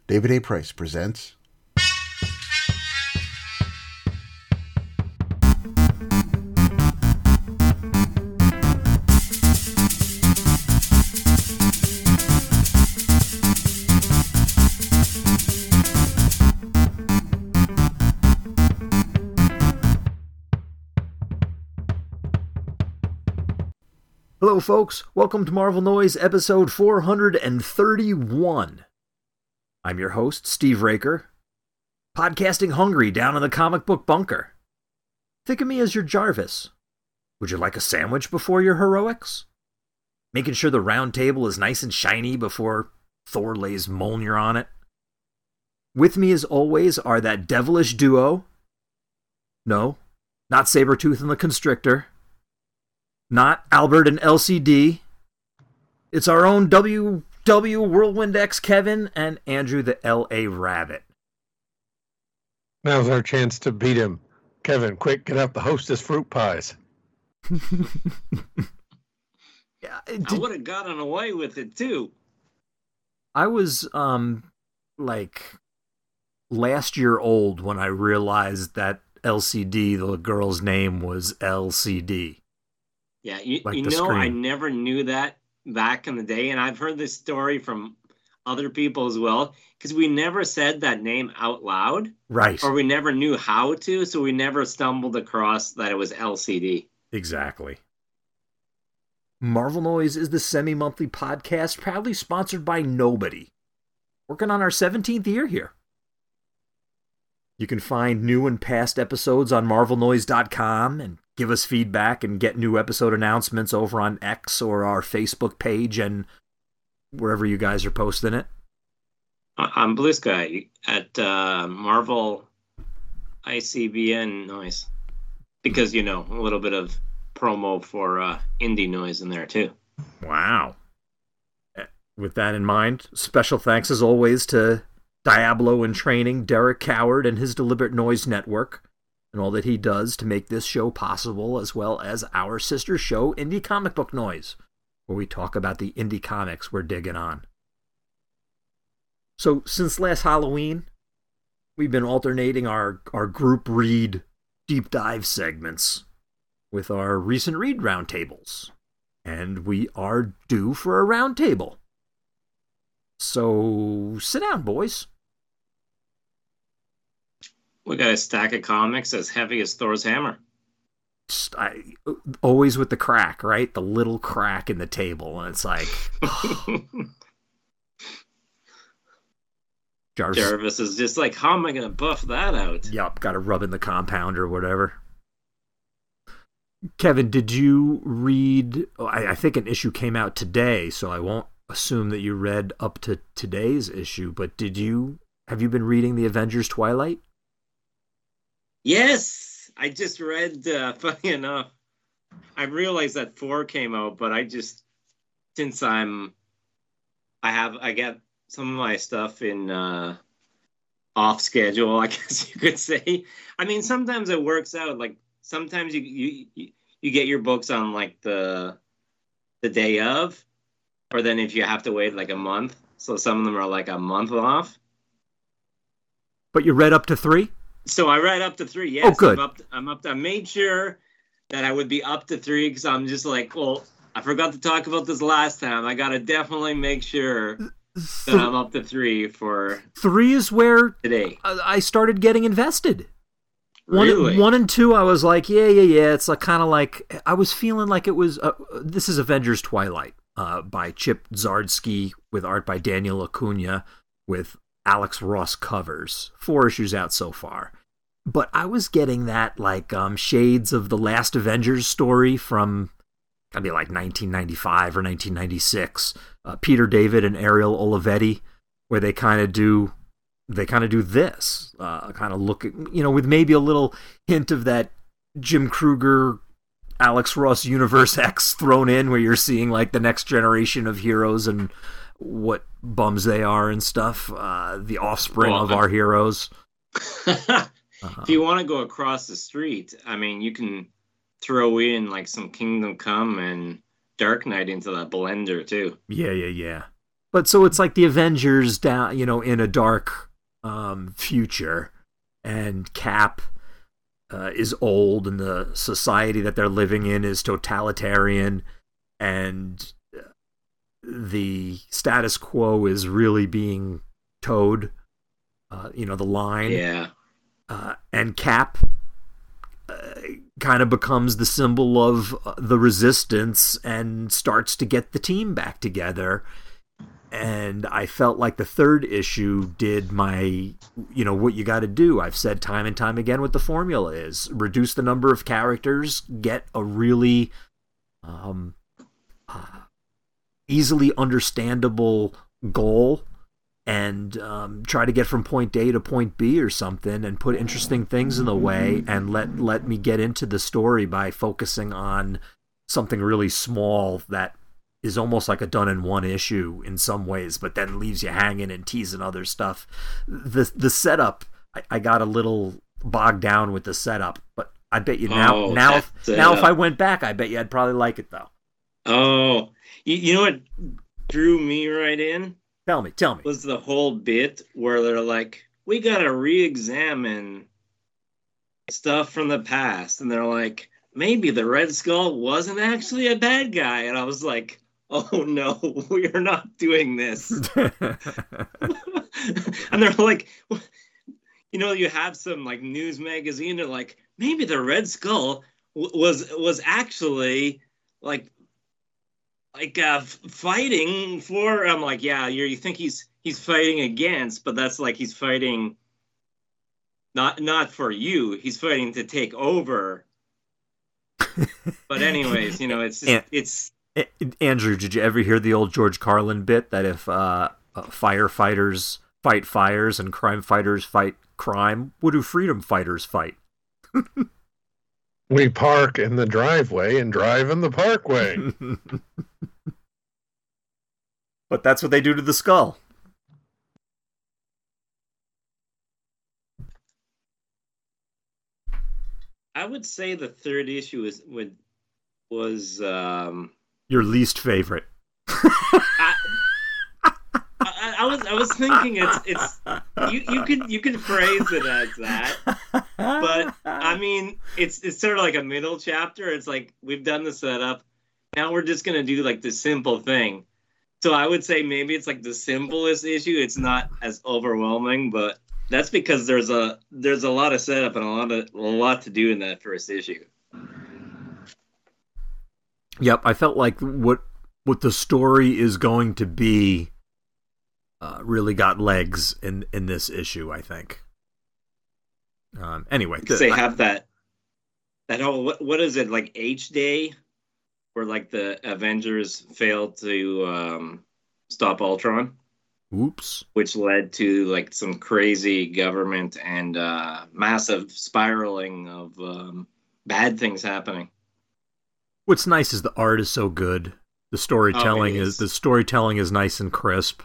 David A. Price presents... Hello, folks. Welcome to Marvel Noise, episode 431. I'm your host, Steve Raker, podcasting hungry down in the comic book bunker. Think of me as your Jarvis. Would you like a sandwich before your heroics? Making sure the round table is nice and shiny before Thor lays Mjolnir on it? With me, as always, are that devilish duo. No, not Sabretooth and the Constrictor. Not Albert and LCD. It's our own WW Whirlwind X Kevin and Andrew the LA Rabbit. Now's our chance to beat him. Kevin, quick, get out the Hostess fruit pies. Yeah, I would have gotten away with it too. I was like last year old when I realized that LCD, the girl's name, was LCD. Yeah, you Like know, screen. I never knew that back in the day, and I've heard this story from other people as well, because we never said that name out loud, Right. or we never knew how to, so we never stumbled across that it was LCD. Exactly. Marvel Noise is the semi-monthly podcast proudly sponsored by nobody. Working on our 17th year here. You can find new and past episodes on marvelnoise.com and give us feedback and get new episode announcements over on X or our Facebook page and wherever you guys are posting it. I'm Blue Sky at Marvel ICBN Noise, because, you know, a little bit of promo for indie noise in there too. Wow. With that in mind, special thanks as always to Diablo in Training, Derek Coward, and his Deliberate Noise Network, and all that he does to make this show possible, as well as our sister show, Indie Comic Book Noise, where we talk about the indie comics we're digging on. So, since last Halloween, we've been alternating our group read deep dive segments with our recent read roundtables, and we are due for a roundtable. So, sit down, boys. We got a stack of comics as heavy as Thor's hammer. Always with the crack, right? The little crack in the table, and it's like... Jarvis is just like, how am I going to buff that out? Yup, got to rub in the compound or whatever. Kevin, did you read... I think an issue came out today, so I won't assume that you read up to today's issue, but have you been reading the Avengers Twilight? Yes, I just read, funny enough, I realized that 4 came out, but since I get some of my stuff in off schedule, I guess you could say. I mean, sometimes it works out. Like sometimes you get your books on like the day of, or then if you have to wait like a month. So some of them are like a month off. But you read up to 3? So I read up to 3. Yes, oh, good. I'm up to. I made sure that I would be up to 3 because I'm just like, well, I forgot to talk about this last time. I got to definitely make sure that I'm up to 3 for 3 is where today. I started getting invested. Really? 1 and 2, I was like, yeah. It's like kind of like I was feeling like it was. This is Avengers Twilight by Chip Zdarsky with art by Daniel Acuna with Alex Ross covers. 4 issues out so far. But I was getting that like shades of the last Avengers story from gotta be like 1995 or 1996. Peter David and Ariel Olivetti, where they kind of do this, kind of look at, with maybe a little hint of that Jim Krueger, Alex Ross Universe X thrown in, where you're seeing like the next generation of heroes and what bums they are and stuff, the offspring of our heroes. If you want to go across the street, I mean, you can throw in like some Kingdom Come and Dark Knight into that blender too. Yeah. But so it's like the Avengers down, in a dark future, and Cap is old, and the society that they're living in is totalitarian, and the status quo is really being towed. The line. Yeah. And Cap kind of becomes the symbol of the resistance and starts to get the team back together. And I felt like the third issue did what you got to do. I've said time and time again what the formula is. Reduce the number of characters, get a really easily understandable goal, and try to get from point A to point B or something, and put interesting things in the way, and let me get into the story by focusing on something really small that is almost like a done in one issue in some ways, but then leaves you hanging and teasing other stuff. The setup, I got a little bogged down with the setup, but I bet you now if I went back, I bet you I'd probably like it though. Oh, you know what drew me right in? Tell me. Was the whole bit where they're like, we got to re-examine stuff from the past. And they're like, maybe the Red Skull wasn't actually a bad guy. And I was like, oh no, we are not doing this. And they're like, you have some like news magazine. They're like, maybe the Red Skull was actually like fighting for. I'm like, yeah, you think he's fighting against, but that's like he's fighting not for you. He's fighting to take over. But anyways, it's Andrew, did you ever hear the old George Carlin bit that if firefighters fight fires and crime fighters fight crime, what do freedom fighters fight? We park in the driveway and drive in the parkway. But that's what they do to the Skull. I would say the third issue was your least favorite. I was thinking it's you could phrase it as that, but I mean it's sort of like a middle chapter. It's like we've done the setup, now we're just gonna do like the simple thing. So I would say maybe it's like the simplest issue. It's not as overwhelming, but that's because there's a lot of setup and a lot to do in that first issue. Yep, I felt like what the story is going to be really got legs in this issue, I think. Anyway, they have that whole what is it, like H-Day, where like the Avengers failed to stop Ultron. Oops. Which led to like some crazy government and massive spiraling of bad things happening. What's nice is the art is so good. The storytelling is nice and crisp.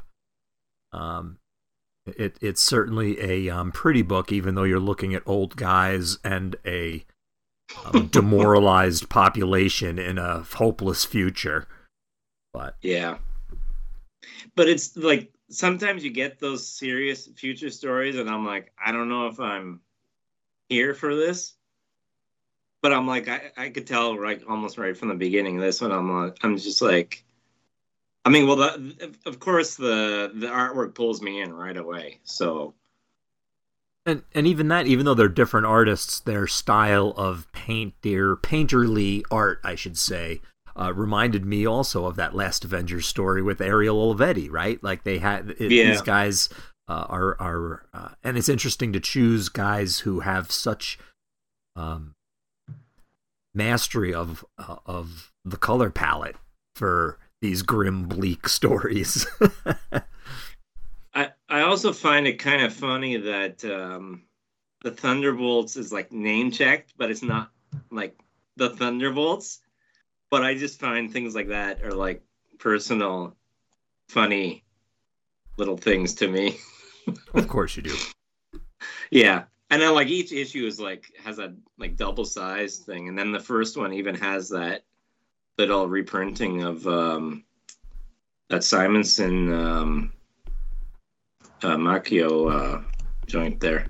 It's certainly a pretty book, even though you're looking at old guys and a demoralized population in a hopeless future. But yeah, but it's like sometimes you get those serious future stories, and I'm like, I don't know if I'm here for this. But I'm like, I could tell almost right from the beginning of this one. I'm just like, I mean, well, of course the artwork pulls me in right away. So, and even that, even though they're different artists, their style of painterly art, I should say, reminded me also of that last Avengers story with Ariel Olivetti, right? Like they had these guys are and it's interesting to choose guys who have such mastery of the color palette for these grim, bleak stories. I also find it kind of funny that the Thunderbolts is like name checked, but it's not like the Thunderbolts. But I just find things like that are like personal, funny little things to me. Of course you do. Yeah. And then like each issue is like has a like double size thing, and then the first one even has that little reprinting of that Simonson Macchio joint there.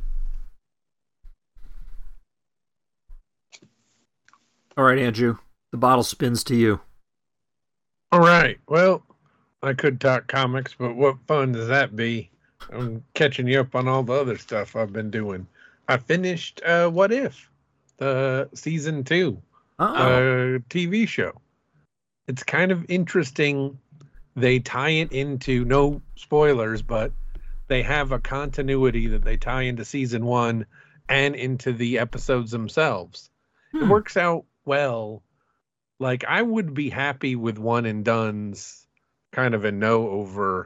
All right, Andrew, the bottle spins to you. All right. Well, I could talk comics, but what fun does that be? I'm catching you up on all the other stuff I've been doing. I finished What If, the season 2 Oh, TV show. It's kind of interesting. They tie it into, no spoilers, but they have a continuity that they tie into season 1 and into the episodes themselves. It works out well. Like, I would be happy with one and done's kind of a no over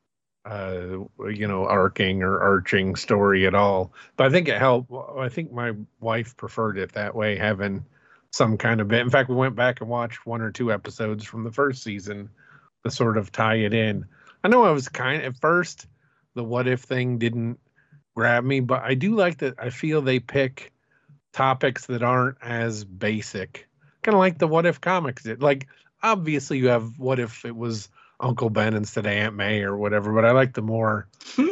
arcing or arching story at all. But I think it helped. I think my wife preferred it that way, having some kind of bit. In fact, we went back and watched 1 or 2 episodes from the first season to sort of tie it in. I know I was at first, the what if thing didn't grab me, but I do like that. I feel they pick topics that aren't as basic, kind of like the what if comics did. Like, obviously you have what if it was Uncle Ben instead of Aunt May or whatever, but I like the more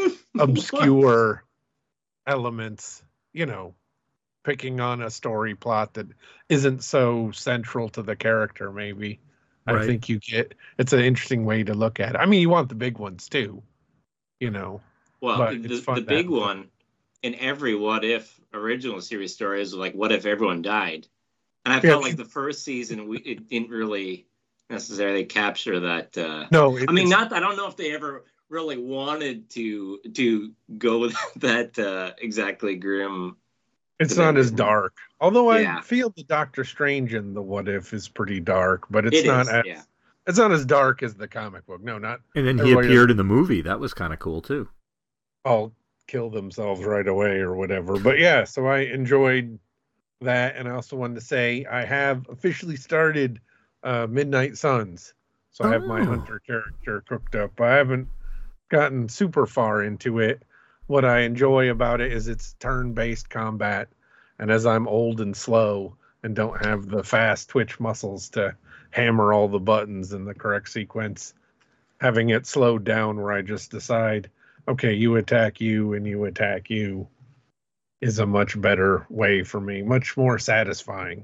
obscure elements, picking on a story plot that isn't so central to the character, maybe. right. I think it's an interesting way to look at it. I mean, you want the big ones too, Well, but it's fun the big one in every what if original series story is like, what if everyone died? And I felt like the first season it didn't really necessarily capture that. No, I mean, I don't know if they ever really wanted to go with that exactly grim. It's not as dark. Although Yeah. I feel the Doctor Strange in the What If is pretty dark, but it's It not is, it's not as dark as the comic book. No, not. And then he appeared in the movie. That was kind of cool too. All kill themselves right away or whatever. But yeah, so I enjoyed that, and I also wanted to say I have officially started Midnight Suns. So I have my Hunter character cooked up. I haven't gotten super far into it. What I enjoy about it is it's turn-based combat, and as I'm old and slow and don't have the fast twitch muscles to hammer all the buttons in the correct sequence, having it slowed down where I just decide, okay, you attack you and you attack you, is a much better way for me, much more satisfying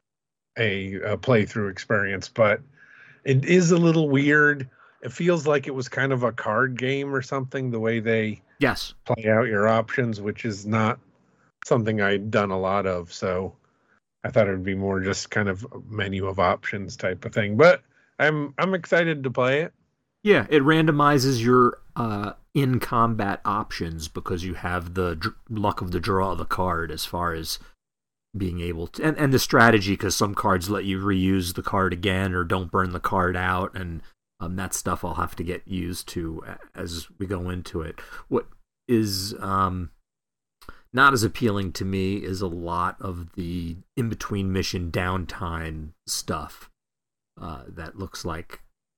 a playthrough experience. But it is a little weird. It feels like it was kind of a card game or something, the way they play out your options, which is not something I'd done a lot of. So I thought it would be more just kind of a menu of options type of thing. But I'm excited to play it. Yeah, it randomizes your in combat options because you have the luck of the draw of the card as far as being able to, and the strategy, because some cards let you reuse the card again or don't burn the card out, and that stuff I'll have to get used to as we go into it. What is not as appealing to me is a lot of the in-between mission downtime stuff that looks like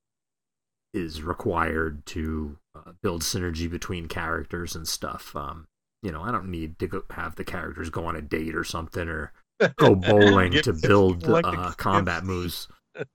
is required to build synergy between characters and stuff. I don't need to have the characters go on a date or something or go bowling to build combat moves.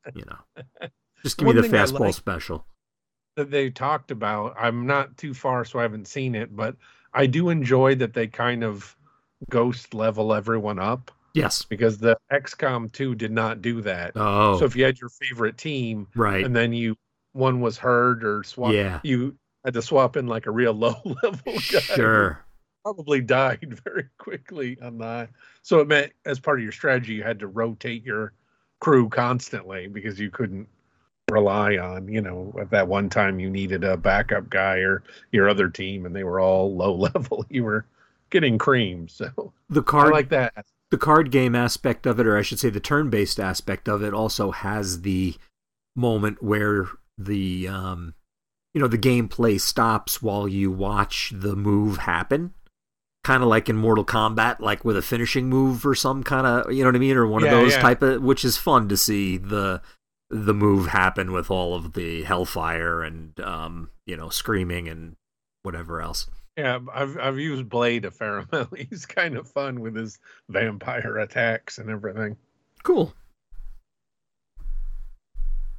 Just give me the fastball special. That they talked about, I'm not too far, so I haven't seen it, but I do enjoy that they kind of ghost level everyone up. Yes. Because the XCOM 2 did not do that. Oh. So if you had your favorite team, right, and then one was hurt or swap, you had to swap in like a real low level guy. Sure. Probably died very quickly on that. So it meant as part of your strategy, you had to rotate your crew constantly because you couldn't rely on, at that one time you needed a backup guy or your other team and they were all low level. You were getting creamed. So I like that. The card game aspect of it, or I should say the turn-based aspect of it, also has the moment where the the gameplay stops while you watch the move happen. Kind of like in Mortal Kombat, like with a finishing move or some kind of, you know what I mean? Or one of those type of, which is fun to see the move happen with all of the hellfire and, screaming and whatever else. Yeah, I've used Blade a fair amount. He's kind of fun with his vampire attacks and everything. Cool.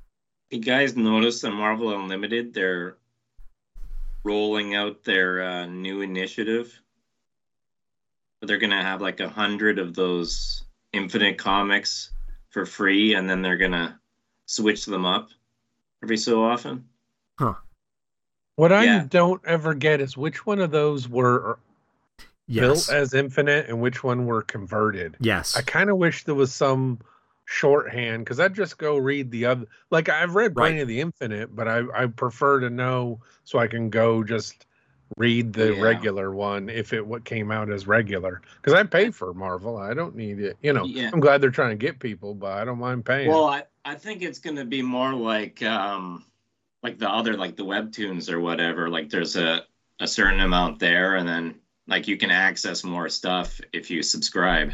You guys notice on Marvel Unlimited, they're rolling out their new initiative. They're gonna have like 100 of those Infinite comics for free, and then they're gonna switch them up every so often. Huh. What I don't ever get is which one of those were Yes. built as Infinite and which one were converted. Yes. I kind of wish there was some shorthand, because I'd just go read the other. Like, I've read plenty of the Infinite, but I prefer to know so I can go just read the regular one if it what came out as regular, because I pay for Marvel. I don't need it. You know, I'm glad they're trying to get people, but I don't mind paying. Well, I think it's going to be more like the other, like the webtoons or whatever. Like there's a certain amount there, and then like you can access more stuff if you subscribe.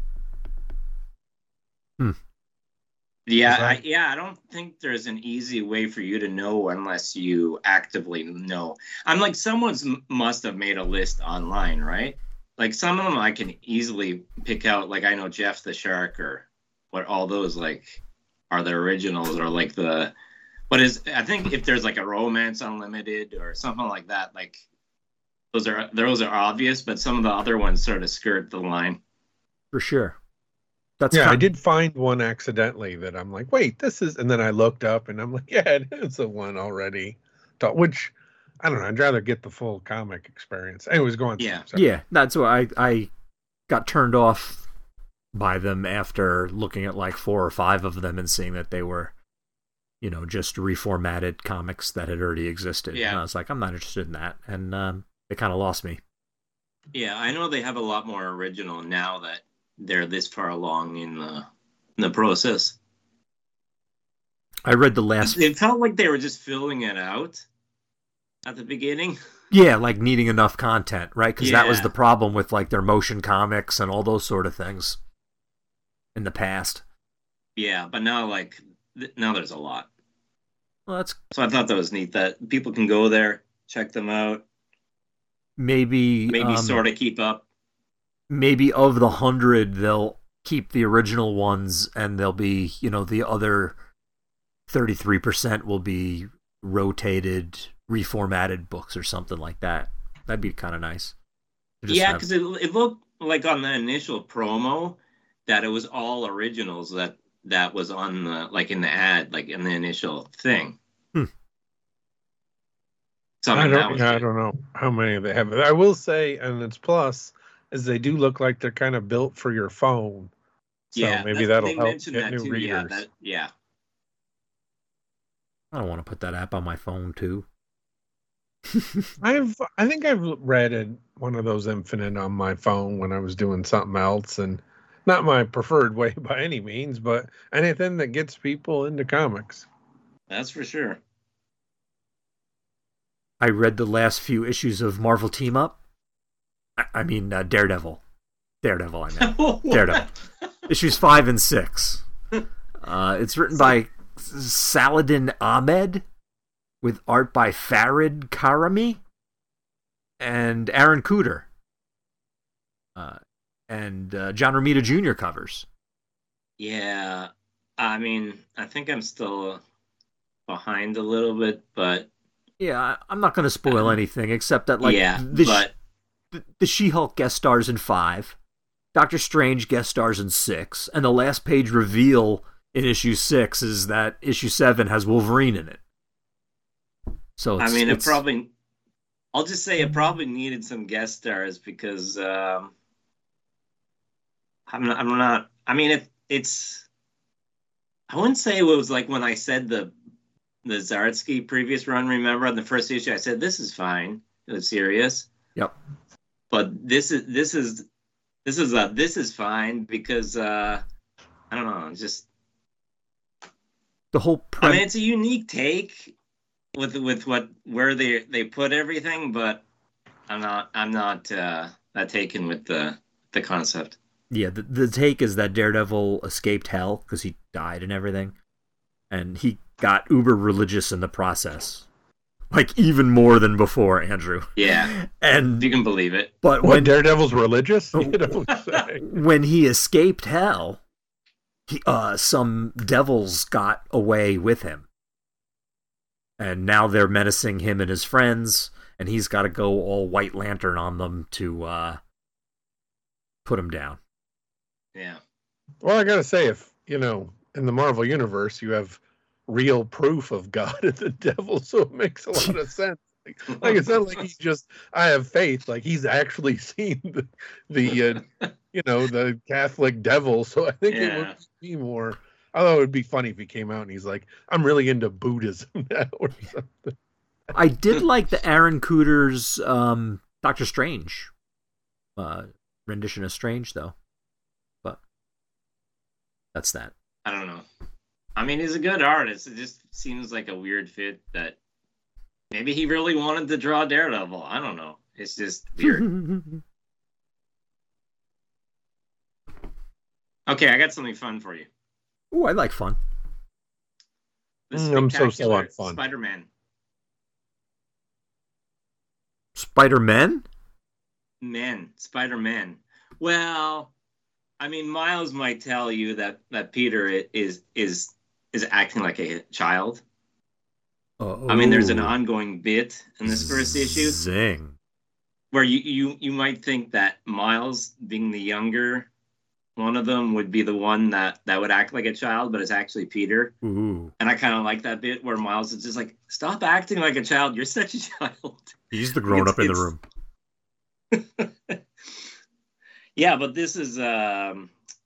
Yeah, I don't think there's an easy way for you to know unless you actively know. I'm like, someone's must have made a list online, right? Like some of them I can easily pick out. Like I know Jeff the Shark or what all those like are the originals, or like the I think if there's like a Romance Unlimited or something like that, like those are obvious, but some of the other ones sort of skirt the line. For sure. I did find one accidentally that I'm like, wait, this is, and then I looked up and I'm like, yeah, it is the one already. Which, I don't know, I'd rather get the full comic experience. Anyways, go on. Yeah, that's why I got turned off by them after looking at like 4 or 5 of them and seeing that they were, you know, just reformatted comics that had already existed. Yeah. And I was like, I'm not interested in that. And they kind of lost me. Yeah, I know they have a lot more original now that they're this far along in the process. I read the last. It felt like they were just filling it out at the beginning. Yeah, like needing enough content, right? Because that was the problem with like their motion comics and all those sort of things in the past. Yeah, but now now there's a lot. Well, so I thought that was neat that people can go there, check them out. Maybe sort of keep up. Maybe of the 100, they'll keep the original ones, and they'll be, you know, the other 33% will be rotated, reformatted books or something like that. That'd be kind of nice. Yeah, because it looked like on the initial promo that it was all originals that was on the, like in the ad, like in the initial thing. So I don't know how many they have. I will say, and it's plus, is they do look like they're kind of built for your phone. So maybe that'll help get new readers. Yeah. I don't want to put that app on my phone too. I think I've read one of those Infinite on my phone when I was doing something else, and not my preferred way by any means, but anything that gets people into comics. That's for sure. I read the last few issues of Marvel Team Up. I mean, Daredevil. Daredevil, I meant. Daredevil. Issues 5 and 6. It's written by Saladin Ahmed, with art by Farid Karami and Aaron Cooter. And John Romita Jr. covers. Yeah. I mean, I think I'm still behind a little bit, but... Yeah, I'm not going to spoil anything, except that, like, the She-Hulk guest stars in 5, Doctor Strange guest stars in 6, and the last page reveal in issue 6 is that issue 7 has Wolverine in it. So I mean, I'll just say it probably needed some guest stars because I'm not. I mean, it's. I wouldn't say it was like when I said the Zardsky previous run. Remember on the first issue, I said this is fine. It was serious. Yep. But this is fine because I don't know. It's just the whole. I mean, it's a unique take with where they put everything, but I'm not that taken with the concept. Yeah, the take is that Daredevil escaped hell because he died and everything, and he got uber religious in the process. Like, even more than before, Andrew. Yeah. And you can believe it. But when Daredevil's religious? You don't say. When he escaped hell, some devils got away with him. And now they're menacing him and his friends, and he's got to go all White Lantern on them to put him down. Yeah. Well, I gotta say, if in the Marvel universe, you have real proof of God and the devil, so it makes a lot of sense. Like it's not like he's just, I have faith. Like he's actually seen the Catholic devil. So I think it would be more. Although it would be funny if he came out and he's like, I'm really into Buddhism now or something. I did like the Aaron Cooter's Doctor Strange rendition of Strange, though. But that's that. I don't know. I mean, he's a good artist. It just seems like a weird fit that maybe he really wanted to draw Daredevil. I don't know. It's just weird. Okay, I got something fun for you. Ooh, I like fun. I'm so on fun. Spider-Man. Spider-Man? Spider-Man. Well, I mean, Miles might tell you that Peter is acting like a child. I mean, there's an ongoing bit in this first issue. Zing. Where you might think that Miles, being the younger one of them, would be the one that would act like a child, but it's actually Peter. Ooh. And I kind of like that bit where Miles is just like, stop acting like a child. You're such a child. He's the grown-up in the room. Yeah, but this is Rick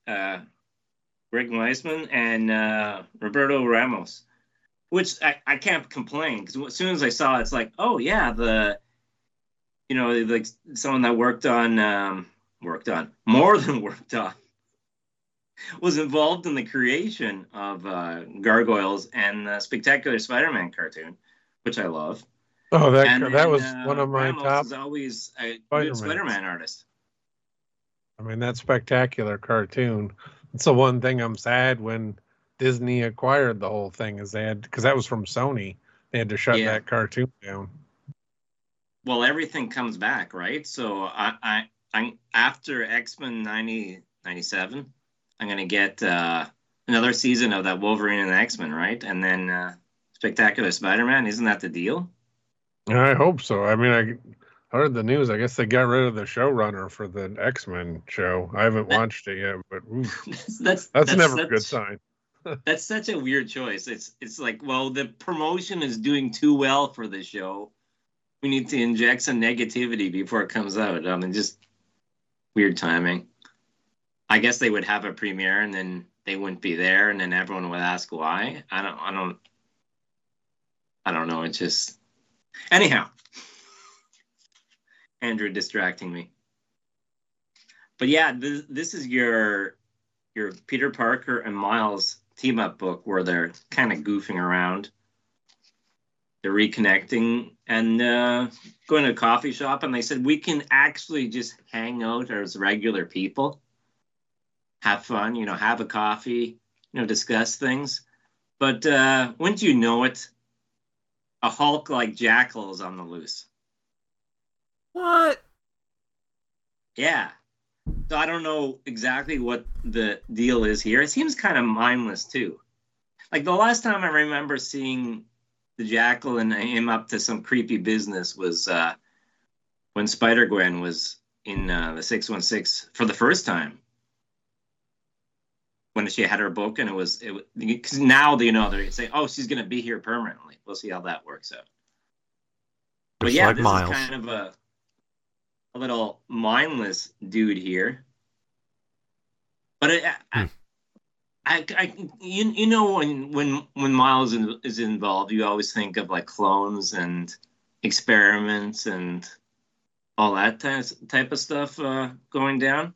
Weisman and Roberto Ramos, which I can't complain, because as soon as I saw it, it's like, oh yeah, like someone that worked on, was involved in the creation of Gargoyles and the Spectacular Spider-Man cartoon, which I love. Oh, that was one of my Ramos top. Is always a good Spider-Man artist. I mean, that Spectacular cartoon. It's the one thing I'm sad when Disney acquired the whole thing, is because that was from Sony. They had to shut that cartoon down. Well, everything comes back, right? So I after X-Men 97, I'm gonna get another season of that Wolverine and X-Men, right? And then Spectacular Spider-Man. Isn't that the deal? I hope so. I mean, I heard the news. I guess they got rid of the showrunner for the X-Men show. I haven't watched it yet, but that's never a good sign. That's such a weird choice. It's like, well, the promotion is doing too well for the show. We need to inject some negativity before it comes out. I mean, just weird timing. I guess they would have a premiere and then they wouldn't be there, and then everyone would ask why. I don't know. It's just, anyhow. Andrew distracting me. But yeah, this is your Peter Parker and Miles team up book where they're kind of goofing around. They're reconnecting and going to a coffee shop, and they said we can actually just hang out as regular people, have fun, have a coffee, discuss things. But wouldn't you know it, a Hulk like Jackal is on the loose. What? Yeah. So I don't know exactly what the deal is here. It seems kind of mindless too. Like the last time I remember seeing the Jackal and him up to some creepy business was when Spider-Gwen was in the 616 for the first time. When she had her book, and it was because now they say, oh, she's going to be here permanently. We'll see how that works out. But Just yeah, like this Miles. is kind of a little mindless dude here. But when Miles is involved, you always think of like clones and experiments and all that type of stuff going down.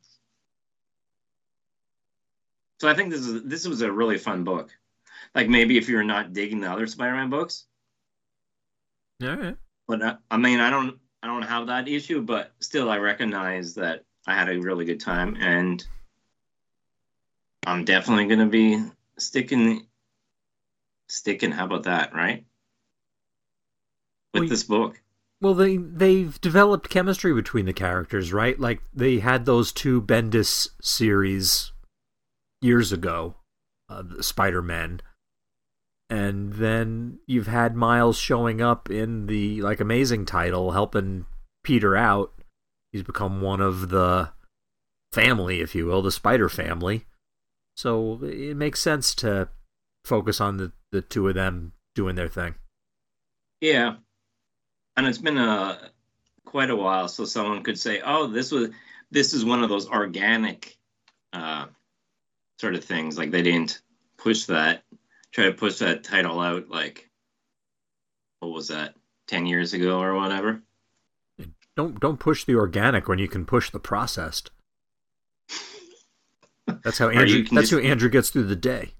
So I think this was a really fun book. Like maybe if you're not digging the other Spider-Man books. All right. But I mean, I don't have that issue, but still I recognize that I had a really good time, and I'm definitely going to be sticking. How about that, right? With this book. Well, they've developed chemistry between the characters, right? Like they had those two Bendis series years ago, the Spider-Man, And then you've had Miles showing up in the Amazing title, helping Peter out. He's become one of the family, if you will, the Spider family. So it makes sense to focus on the two of them doing their thing. Yeah. And it's been quite a while, so someone could say, "Oh, this is one of those organic sort of things." Like they didn't try to push that title out like, what was that, 10 years ago or whatever. Don't push the organic when you can push the processed. That's how Andrew gets through the day.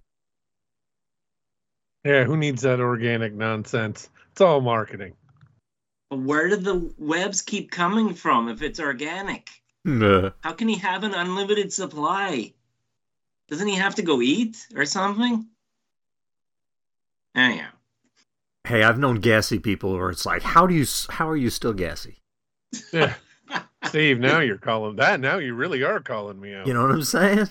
Yeah, who needs that organic nonsense? It's all marketing. Where do the webs keep coming from if it's organic? How can he have an unlimited supply? Doesn't he have to go eat or something? Anyhow. Hey, I've known gassy people where it's like, how are you still gassy? Yeah. Steve, now you're calling that. Now you really are calling me out. You know what I'm saying?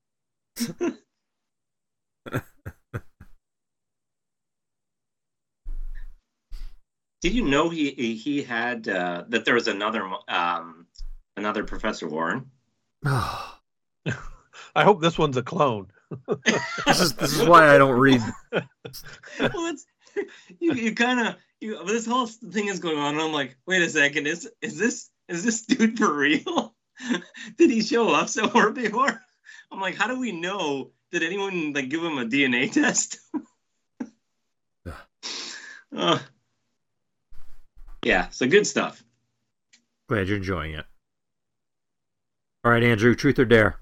Did you know he had that there was another Professor Warren? I hope this one's a clone. This is why I don't read. Well, it's you kind of this whole thing is going on, and I'm like, wait a second, is this dude for real? Did he show up somewhere before? I'm like, how do we know? Did anyone give him a DNA test? Yeah, so good stuff. Glad you're enjoying it. All right, Andrew, truth or dare?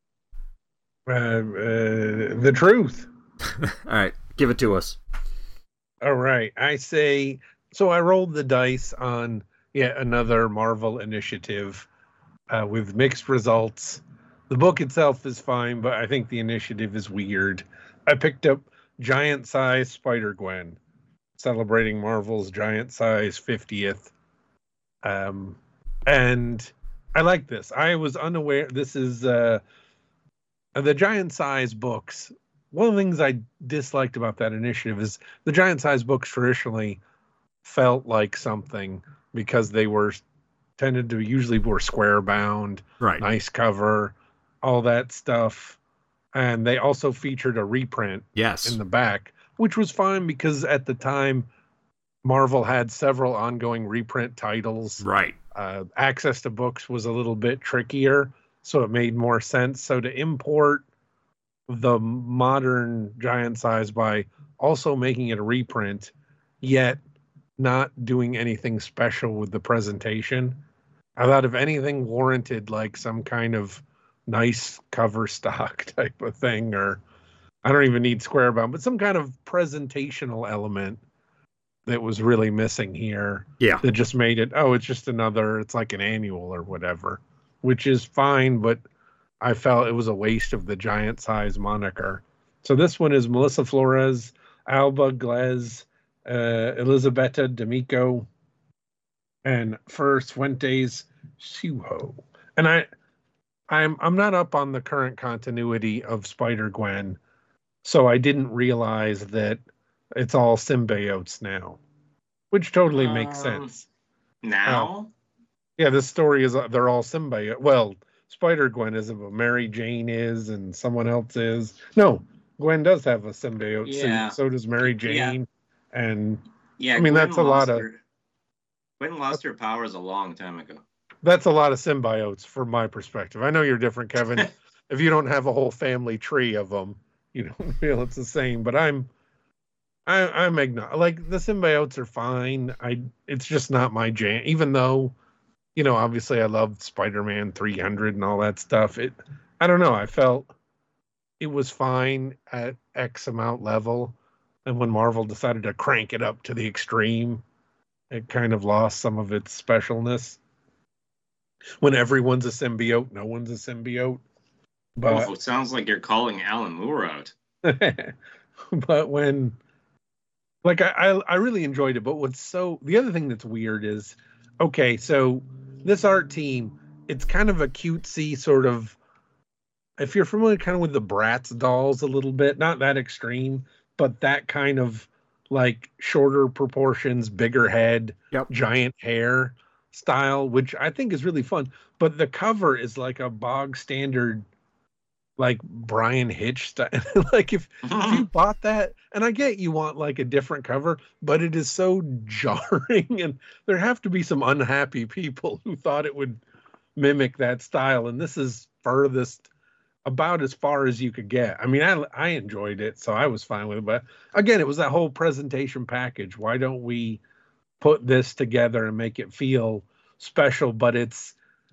The truth. All right, give it to us. All right, I say, so I rolled the dice on yet another Marvel initiative with mixed results. The book itself is fine, but I think the initiative is weird. I picked up Giant Size Spider-Gwen, celebrating Marvel's Giant Size 50th. And I like this. I was unaware. This is the Giant Size books. One of the things I disliked about that initiative is the Giant Size books traditionally felt like something because they usually were square bound, right? Nice cover, all that stuff. And they also featured a reprint in the back, which was fine because at the time Marvel had several ongoing reprint titles. Right. Access to books was a little bit trickier, so it made more sense. So to import the modern Giant Size by also making it a reprint, yet not doing anything special with the presentation, I thought if anything warranted some kind of nice cover stock type of thing, or I don't even need square bound, but some kind of presentational element that was really missing here. Yeah. That just made it, it's just it's like an annual or whatever, which is fine, but I felt it was a waste of the Giant Size moniker. So this one is Melissa Flores, Alba Glez, Elisabetta D'Amico, and Fuentes Suho. And I'm not up on the current continuity of Spider-Gwen, so I didn't realize that it's all symbiotes now, which totally makes sense. Now? Yeah, this story is they're all symbiote. Well, Spider-Gwen is, but Mary Jane is, and someone else is. No, Gwen does have a symbiote. Yeah. So does Mary Jane. Yeah. And yeah, I mean, Gwen that's a lot of. Gwen lost her powers a long time ago. That's a lot of symbiotes from my perspective. I know you're different, Kevin. If you don't have a whole family tree of them, you don't feel it's the same. But I'm agnostic. The symbiotes are fine. It's just not my jam. Even though, obviously I loved Spider-Man 300 and all that stuff. I don't know. I felt it was fine at X amount level, and when Marvel decided to crank it up to the extreme, it kind of lost some of its specialness. When everyone's a symbiote, no one's a symbiote. But it sounds like you're calling Alan Moore out. But when, I really enjoyed it. But the other thing that's weird is, okay, so this art team, it's kind of a cutesy sort of, if you're familiar kind of with the Bratz dolls a little bit, not that extreme, but that kind of like shorter proportions, bigger head, Yep. giant hair style, which I think is really fun. But the cover is like a bog standard, like Brian Hitch style. Like if you bought that, and I get you want like a different cover, but it is so jarring, and there have to be some unhappy people who thought it would mimic that style, and this is furthest about as far as you could get. I mean, I enjoyed it, so I was fine with it. But again, it was that whole presentation package. Why don't we put this together and make it feel special? But it's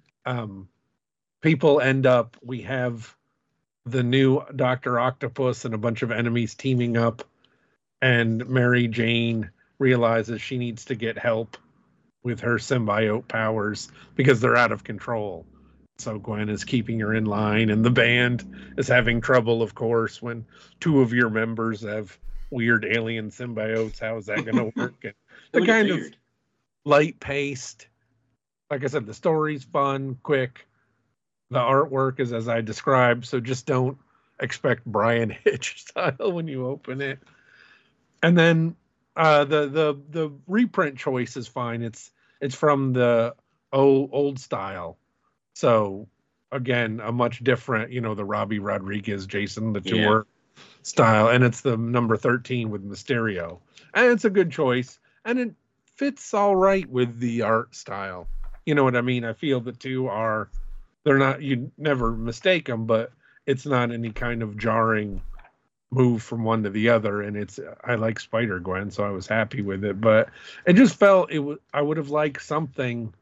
people end up. We have the new Dr. Octopus and a bunch of enemies teaming up, and Mary Jane realizes she needs to get help with her symbiote powers because they're out of control. So Gwen is keeping her in line, and the band is having trouble, of course, when two of your members have weird alien symbiotes. How is that going to work? And the kind of light-paced, like I said, the story's fun, quick. The artwork is as I described, so just don't expect Brian Hitch style when you open it. And then the reprint choice is fine. It's from the old style. So again, a much different, the Robbie Rodriguez, Jason Latour style, and it's the number 13 with Mysterio, and it's a good choice, and it fits all right with the art style. You know what I mean? I feel the two they're not, you never mistake them, but it's not any kind of jarring move from one to the other, and I like Spider-Gwen, so I was happy with it, but it just felt I would have liked something.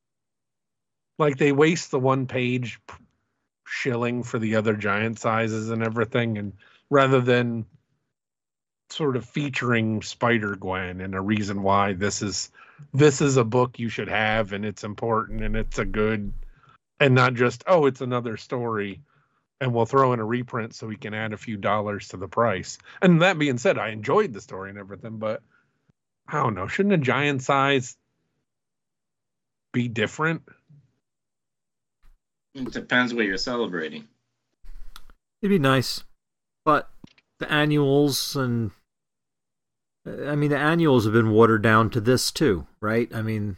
Like they waste the one page shilling for the other giant sizes and everything, and rather than sort of featuring Spider-Gwen and a reason why this is a book you should have, and it's important, and it's a good, and not just, it's another story and we'll throw in a reprint so we can add a few dollars to the price. And that being said, I enjoyed the story and everything, but I don't know, shouldn't a giant size be different? It depends what you're celebrating. It'd be nice, but the annuals the annuals have been watered down to this too, right?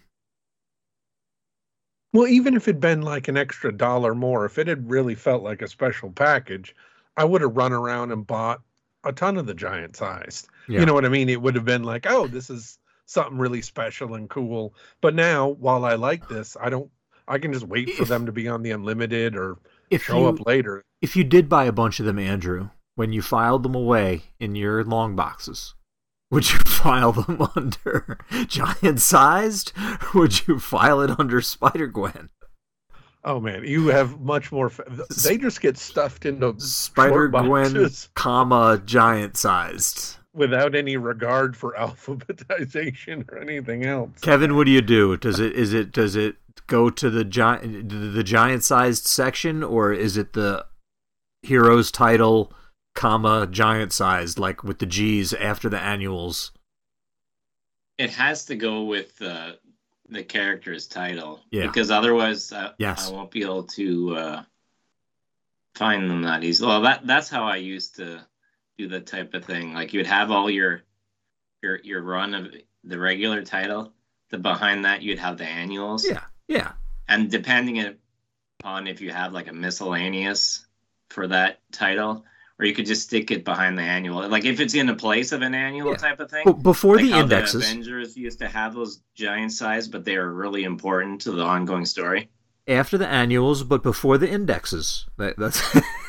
Well, even if it'd been like an extra $1 more, if it had really felt like a special package, I would have run around and bought a ton of the giant sized. Yeah. You know what I mean? It would have been like, oh, this is something really special and cool. But now, while I like this, I can just wait for them to be on the Unlimited or show up later. If you did buy a bunch of them, Andrew, when you filed them away in your long boxes, would you file them under giant sized? Or would you file it under Spider-Gwen? Oh man, you have much more. They just get stuffed into Spider-Gwen, giant sized, without any regard for alphabetization or anything else. Kevin, what do you do? Does it go to the giant sized section, or is it the hero's title, giant sized, like with the G's after the annuals? It has to go with the character's title, because otherwise I won't be able to find them that easy. Well, that's how I used to do the type of thing. Like you'd have all your run of the regular title, behind that you'd have the annuals. Yeah. And depending upon if you have like a miscellaneous for that title, or you could just stick it behind the annual. Like if it's in a place of an annual type of thing. Well, before like the indexes. The Avengers used to have those giant size, but they are really important to the ongoing story. After the annuals, but before the indexes. That's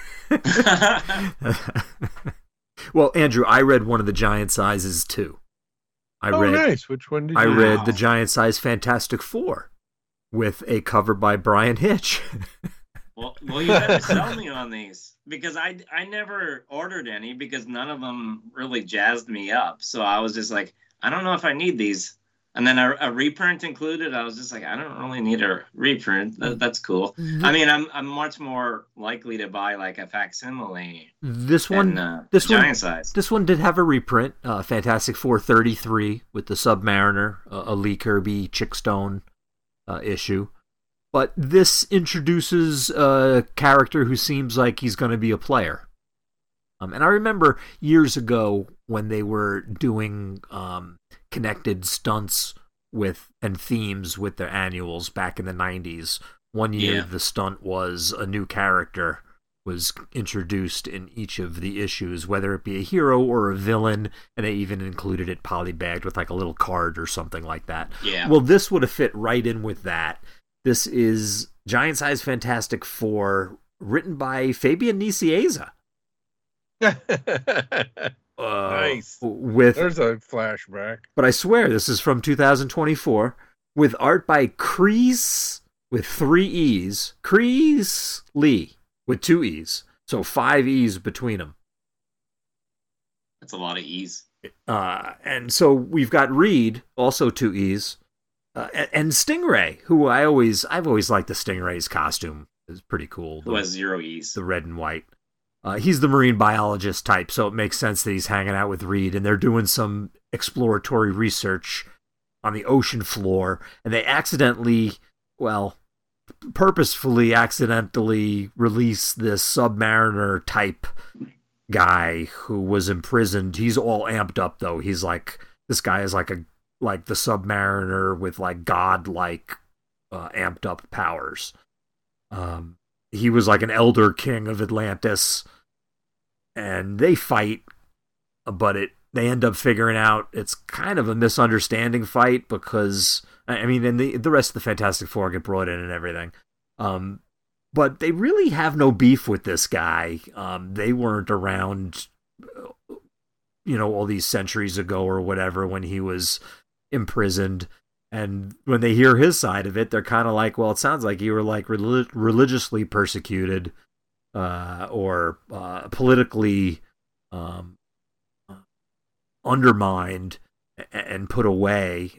Well, Andrew, I read one of the giant sizes too. Nice. Which one did you read the giant size Fantastic Four with a cover by Brian Hitch. Well, you better sell me on these, because I never ordered any because none of them really jazzed me up. So I was just like, I don't know if I need these. And then a reprint included. I was just like, I don't really need a reprint. That's cool. Mm-hmm. I'm much more likely to buy like a facsimile. This one did have a reprint. Fantastic Four 33 with the Submariner, a Lee Kirby Chickstone issue. But this introduces a character who seems like he's going to be a player. And I remember years ago when they were doing connected stunts and themes with their annuals back in the 90s. One year the stunt was a new character was introduced in each of the issues, whether it be a hero or a villain, and they even included it polybagged with like a little card or something like that. Yeah. Well, this would have fit right in with that. This is Giant Size Fantastic Four, written by Fabian Nicieza. Nice. There's a flashback. But I swear this is from 2024, with art by Kreese with 3 E's. Kreese Lee with 2 E's. So 5 E's between them. That's a lot of E's. And so we've got Reed, also 2 E's, and Stingray, who I've always liked the Stingray's costume. It's pretty cool. Who has 0 E's. The red and white. He's the marine biologist type, so it makes sense that he's hanging out with Reed, and they're doing some exploratory research on the ocean floor, and they purposefully accidentally release this submariner type guy who was imprisoned. He's all amped up though. He's like, this guy is like the submariner with like godlike amped up powers. He was like an elder king of Atlantis, and they fight, but they end up figuring out it's kind of a misunderstanding fight because, I mean, and the rest of the Fantastic Four get brought in and everything. But they really have no beef with this guy. They weren't around, all these centuries ago or whatever when he was imprisoned. And when they hear his side of it, they're kind of like, well, it sounds like you were like religiously persecuted or politically undermined and put away.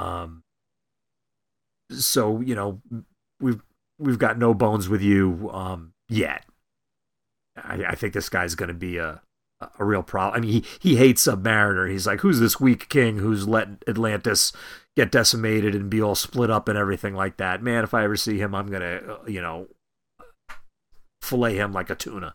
So, we've got no bones with you yet. I think this guy's going to be a real problem. I mean, he hates Submariner. He's like, who's this weak king who's let Atlantis get decimated and be all split up and everything like that? Man, if I ever see him, I'm going to, fillet him like a tuna.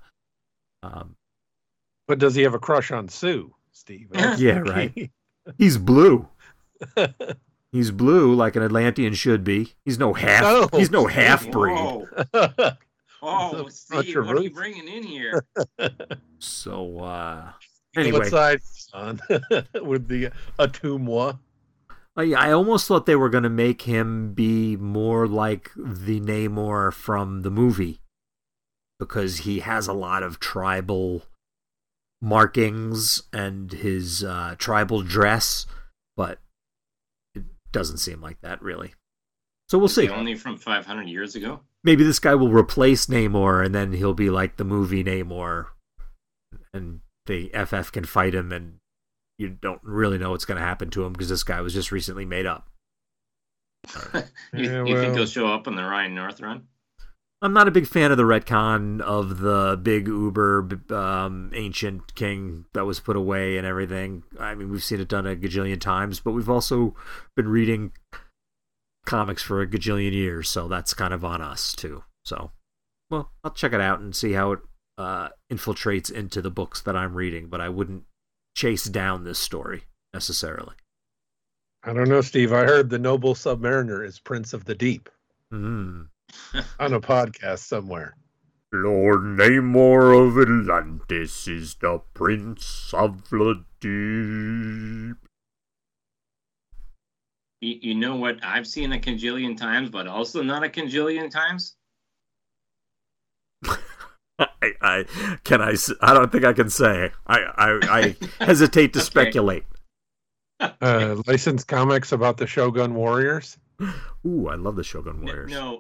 But does he have a crush on Sue, Steve? Yeah, right. He's blue. He's blue like an Atlantean should be. He's no half. He's no half breed. Oh, Steve, what are you bringing in here? So, anyway. What side is on with the Atumwa? Yeah, I almost thought they were going to make him be more like the Namor from the movie, because he has a lot of tribal markings and his tribal dress, but it doesn't seem like that really. So we'll see. Only from 500 years ago? Maybe this guy will replace Namor, and then he'll be like the movie Namor, and the FF can fight him, and you don't really know what's going to happen to him because this guy was just recently made up. You think he'll show up on the Ryan North run? I'm not a big fan of the retcon of the big uber ancient king that was put away and everything. I mean, we've seen it done a gajillion times, but we've also been reading comics for a gajillion years, so that's kind of on us too. So, well, I'll check it out and see how it infiltrates into the books that I'm reading, but I wouldn't chase down this story necessarily. I don't know, Steve. I heard the noble submariner is Prince of the Deep. On a podcast somewhere. Lord Namor of Atlantis is the Prince of the Deep. You know what I've seen a cajillion times, but also not a cajillion times? I don't think I can say. I hesitate to speculate. Licensed comics about the Shogun Warriors. Ooh, I love the Shogun Warriors. No,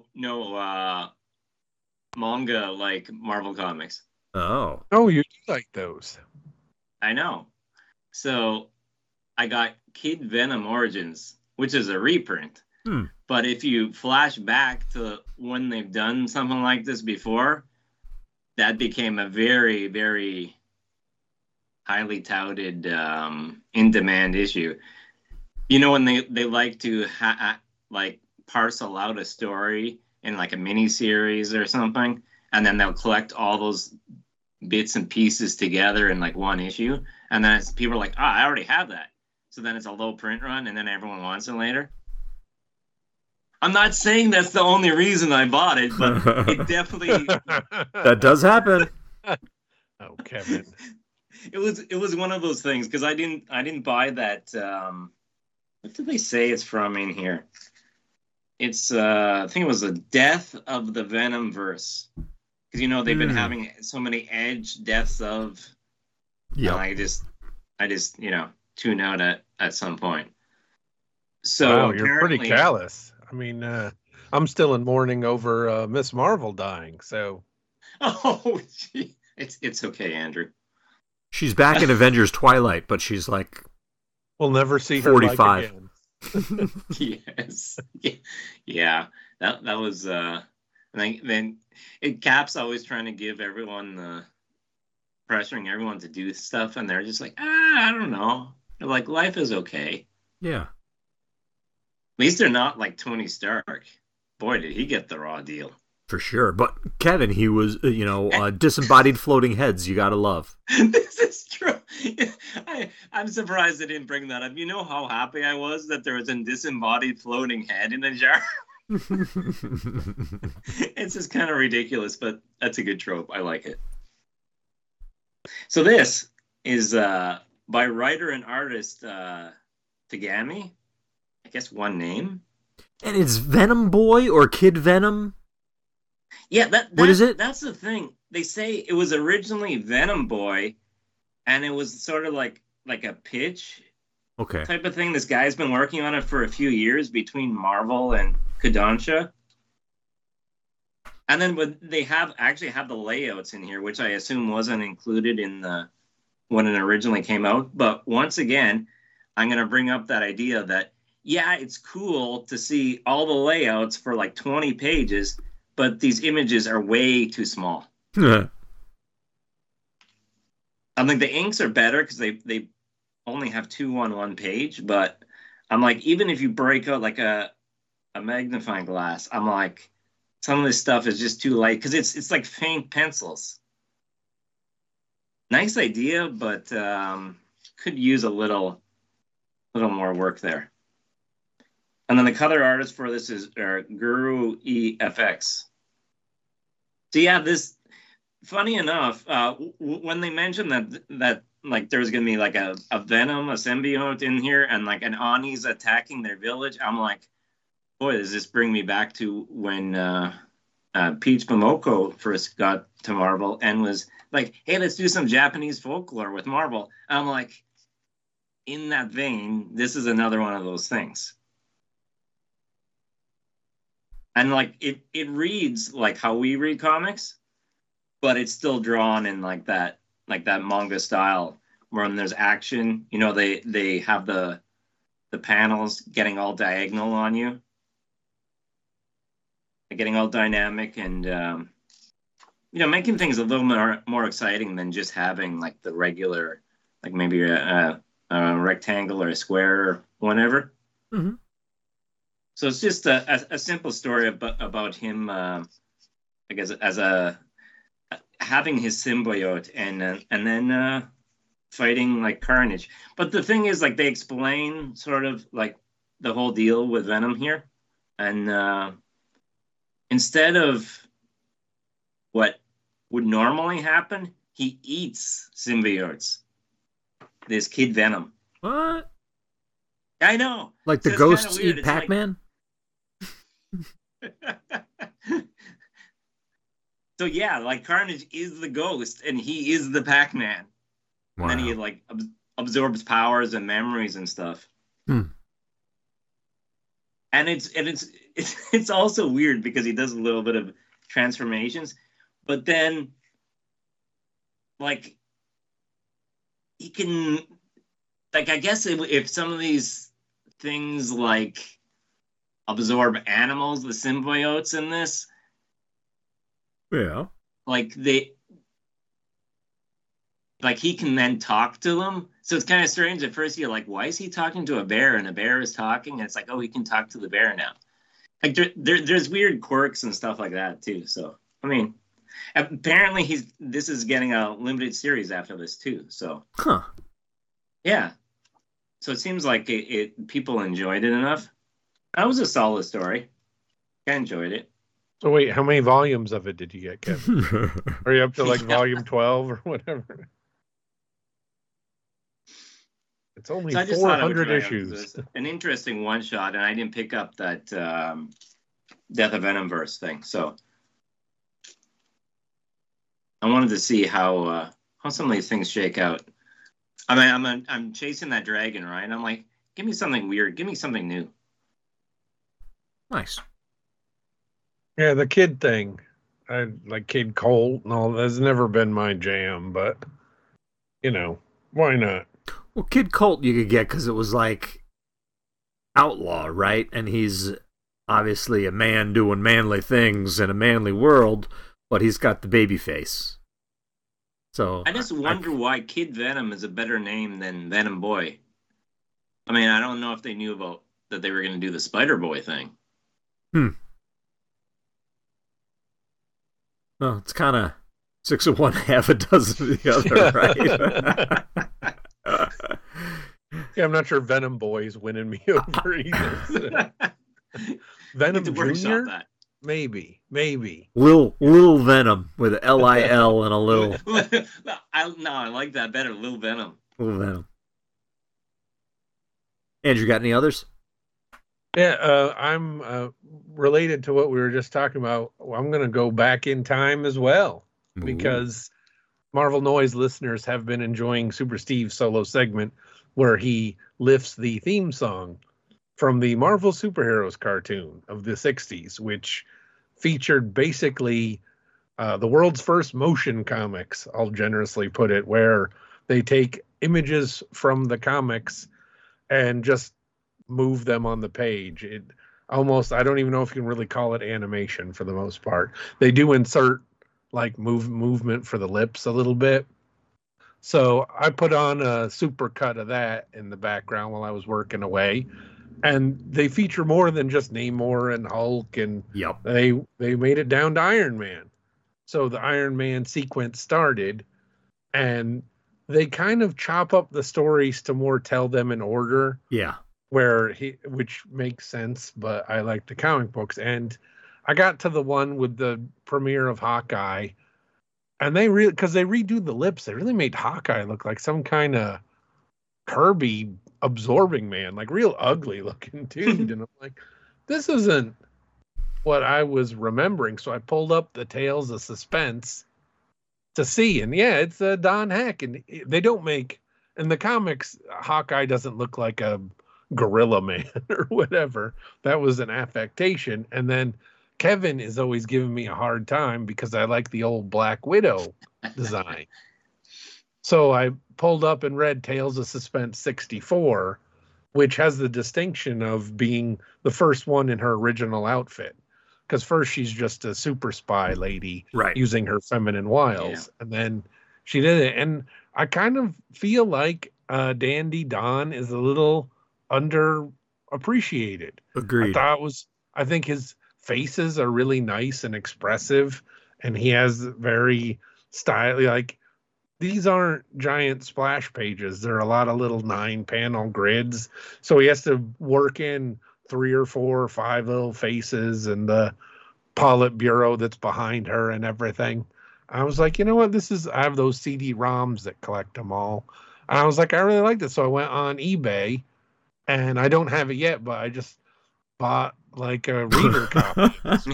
manga like Marvel Comics. Oh, you do like those. I know. So I got Kid Venom Origins, which is a reprint. But if you flash back to when they've done something like this before, that became a very, very highly touted, in-demand issue. You know, when they like to parcel out a story in like a mini series or something, and then they'll collect all those bits and pieces together in like one issue, and then people are like, "Oh, I already have that." So then it's a low print run, and then everyone wants it later. I'm not saying that's the only reason I bought it, but it definitely That does happen. Oh, Kevin. It was one of those things because I didn't buy that. What did they say it's from in here? It's I think it was the Death of the Venom verse, because they've been having so many Edge deaths of. Yeah. I just tune out at some point. So wow, you're pretty callous. I mean, I'm still in mourning over Miss Marvel dying. So. Oh, gee. It's okay, Andrew. She's back in Avengers Twilight, but she's like, we'll never see her 45 like again. Yes. Yeah. That was I think then Cap's always trying to give everyone pressuring everyone to do stuff, and they're just like, I don't know. They're like, life is okay. Yeah. At least they're not like Tony Stark. Boy, did he get the raw deal. For sure. But Kevin, he was, disembodied floating heads you gotta love. This is true. I'm surprised they didn't bring that up. You know how happy I was that there was a disembodied floating head in a jar? It's just kind of ridiculous, but that's a good trope. I like it. So this is by writer and artist Tagami. I guess one name. And it's Venom Boy or Kid Venom? Yeah, what is it? That's the thing. They say it was originally Venom Boy, and it was sort of like a pitch type of thing. This guy's been working on it for a few years between Marvel and Kodansha. And then they actually have the layouts in here, which I assume wasn't included in when it originally came out. But once again, I'm going to bring up that idea that, yeah, it's cool to see all the layouts for like 20 pages, but these images are way too small. I think the inks are better because they only have 2 on one page. But I'm like, even if you break out like a magnifying glass, I'm like, some of this stuff is just too light because it's like faint pencils. Nice idea, but could use a little more work there. And then the color artist for this is Guru EFX. So yeah, this, funny enough, when they mentioned that like there was gonna be like a Venom, a symbiote in here, and like an Ani's attacking their village, I'm like, boy, does this bring me back to when Peach Momoko first got to Marvel and was like, hey, let's do some Japanese folklore with Marvel. And I'm like, in that vein, this is another one of those things. And like it reads like how we read comics, but it's still drawn in like that manga style where when there's action, they have the panels getting all diagonal on you. They're getting all dynamic and making things a little more exciting than just having like the regular, like maybe a rectangle or a square or whatever. Mm-hmm. So it's just a simple story about him, I guess, as having his symbiote and then fighting like Carnage. But the thing is, like, they explain sort of like the whole deal with Venom here, and instead of what would normally happen, he eats symbiotes. This Kid Venom. What? I know. Like the ghosts eat Pac-Man? So yeah, like Carnage is the ghost and he is the Pac-Man. Wow. And then he like absorbs powers and memories and stuff. And it's also weird because he does a little bit of transformations, but then like he can, like, I guess if some of these things like absorb animals, the symbiotes in this, yeah, like he can then talk to them. So it's kind of strange. At first you're like, why is he talking to a bear and a bear is talking? And it's like, oh, he can talk to the bear now. Like there's weird quirks and stuff like that too. So I mean, Apparently, this is getting a limited series after this too. So, Huh. yeah. So it seems like people enjoyed it enough. That was a solid story. I enjoyed it. So wait, how many volumes of it did you get, Kevin? Are you up to like volume 12 or whatever? It's only So I just thought I would 400 try it out 'cause issues. it's an interesting one shot, and I didn't pick up that Death of Venomverse thing. So I wanted to see how some of these things shake out. I mean, I'm chasing that dragon, right? And I'm like, give me something weird, give me something new. Nice. Yeah, the kid thing. I like Kid Colt and all that's never been my jam, but you know, why not? Well, Kid Colt you could get because it was like outlaw, right? And he's obviously a man doing manly things in a manly world, but he's got the baby face. So I just wonder why Kid Venom is a better name than Venom Boy. I mean, I don't know if they knew about that they were going to do the Spider Boy thing. Well, it's kind of 6 of one, half a dozen of the other, right? Yeah, I'm not sure Venom Boy is winning me over either. Venom Need to workshop Junior? that. Maybe. Lil Venom with an Lil and a little I like that better, Lil Venom. Lil Venom. Andrew, got any others? Yeah, I'm related to what we were just talking about. I'm going to go back in time as well because Marvel Noise listeners have been enjoying Super Steve's solo segment where he lifts the theme song from the Marvel Superheroes cartoon of the 60s, which featured basically the world's first motion comics, I'll generously put it, where they take images from the comics and just move them on the page. It almost, I don't even know if you can really call it animation for the most part. They do insert like movement for the lips a little bit. So I put on a super cut of that in the background while I was working away. And they feature more than just Namor and Hulk, and they made it down to Iron Man. So the Iron Man sequence started, and they kind of chop up the stories to more tell them in order. Yeah. Which makes sense, but I like the comic books. And I got to the one with the premiere of Hawkeye, and because they redo the lips, they really made Hawkeye look like some kind of Kirby absorbing man, like real ugly looking dude. And I'm like, this isn't what I was remembering. So I pulled up the Tales of Suspense to see, and yeah, it's Don Heck, and they don't make in the comics. Hawkeye doesn't look like a gorilla man or whatever. That was an affectation. And then Kevin is always giving me a hard time because I like the old Black Widow design. So I pulled up and read Tales of Suspense 64, which has the distinction of being the first one in her original outfit. Because first she's just a super spy lady using her feminine wiles. Yeah. And then she did it. And I kind of feel like Dandy Don is a little underappreciated. Agreed. I think his faces are really nice and expressive. And he has very stylish, like, these aren't giant splash pages. They're a lot of little 9-panel grids. So he has to work in 3 or 4 or 5 little faces and the Politburo that's behind her and everything. I was like, you know what? I have those CD-ROMs that collect them all. And I was like, I really like this. So I went on eBay, and I don't have it yet, but I just bought like a reader copy.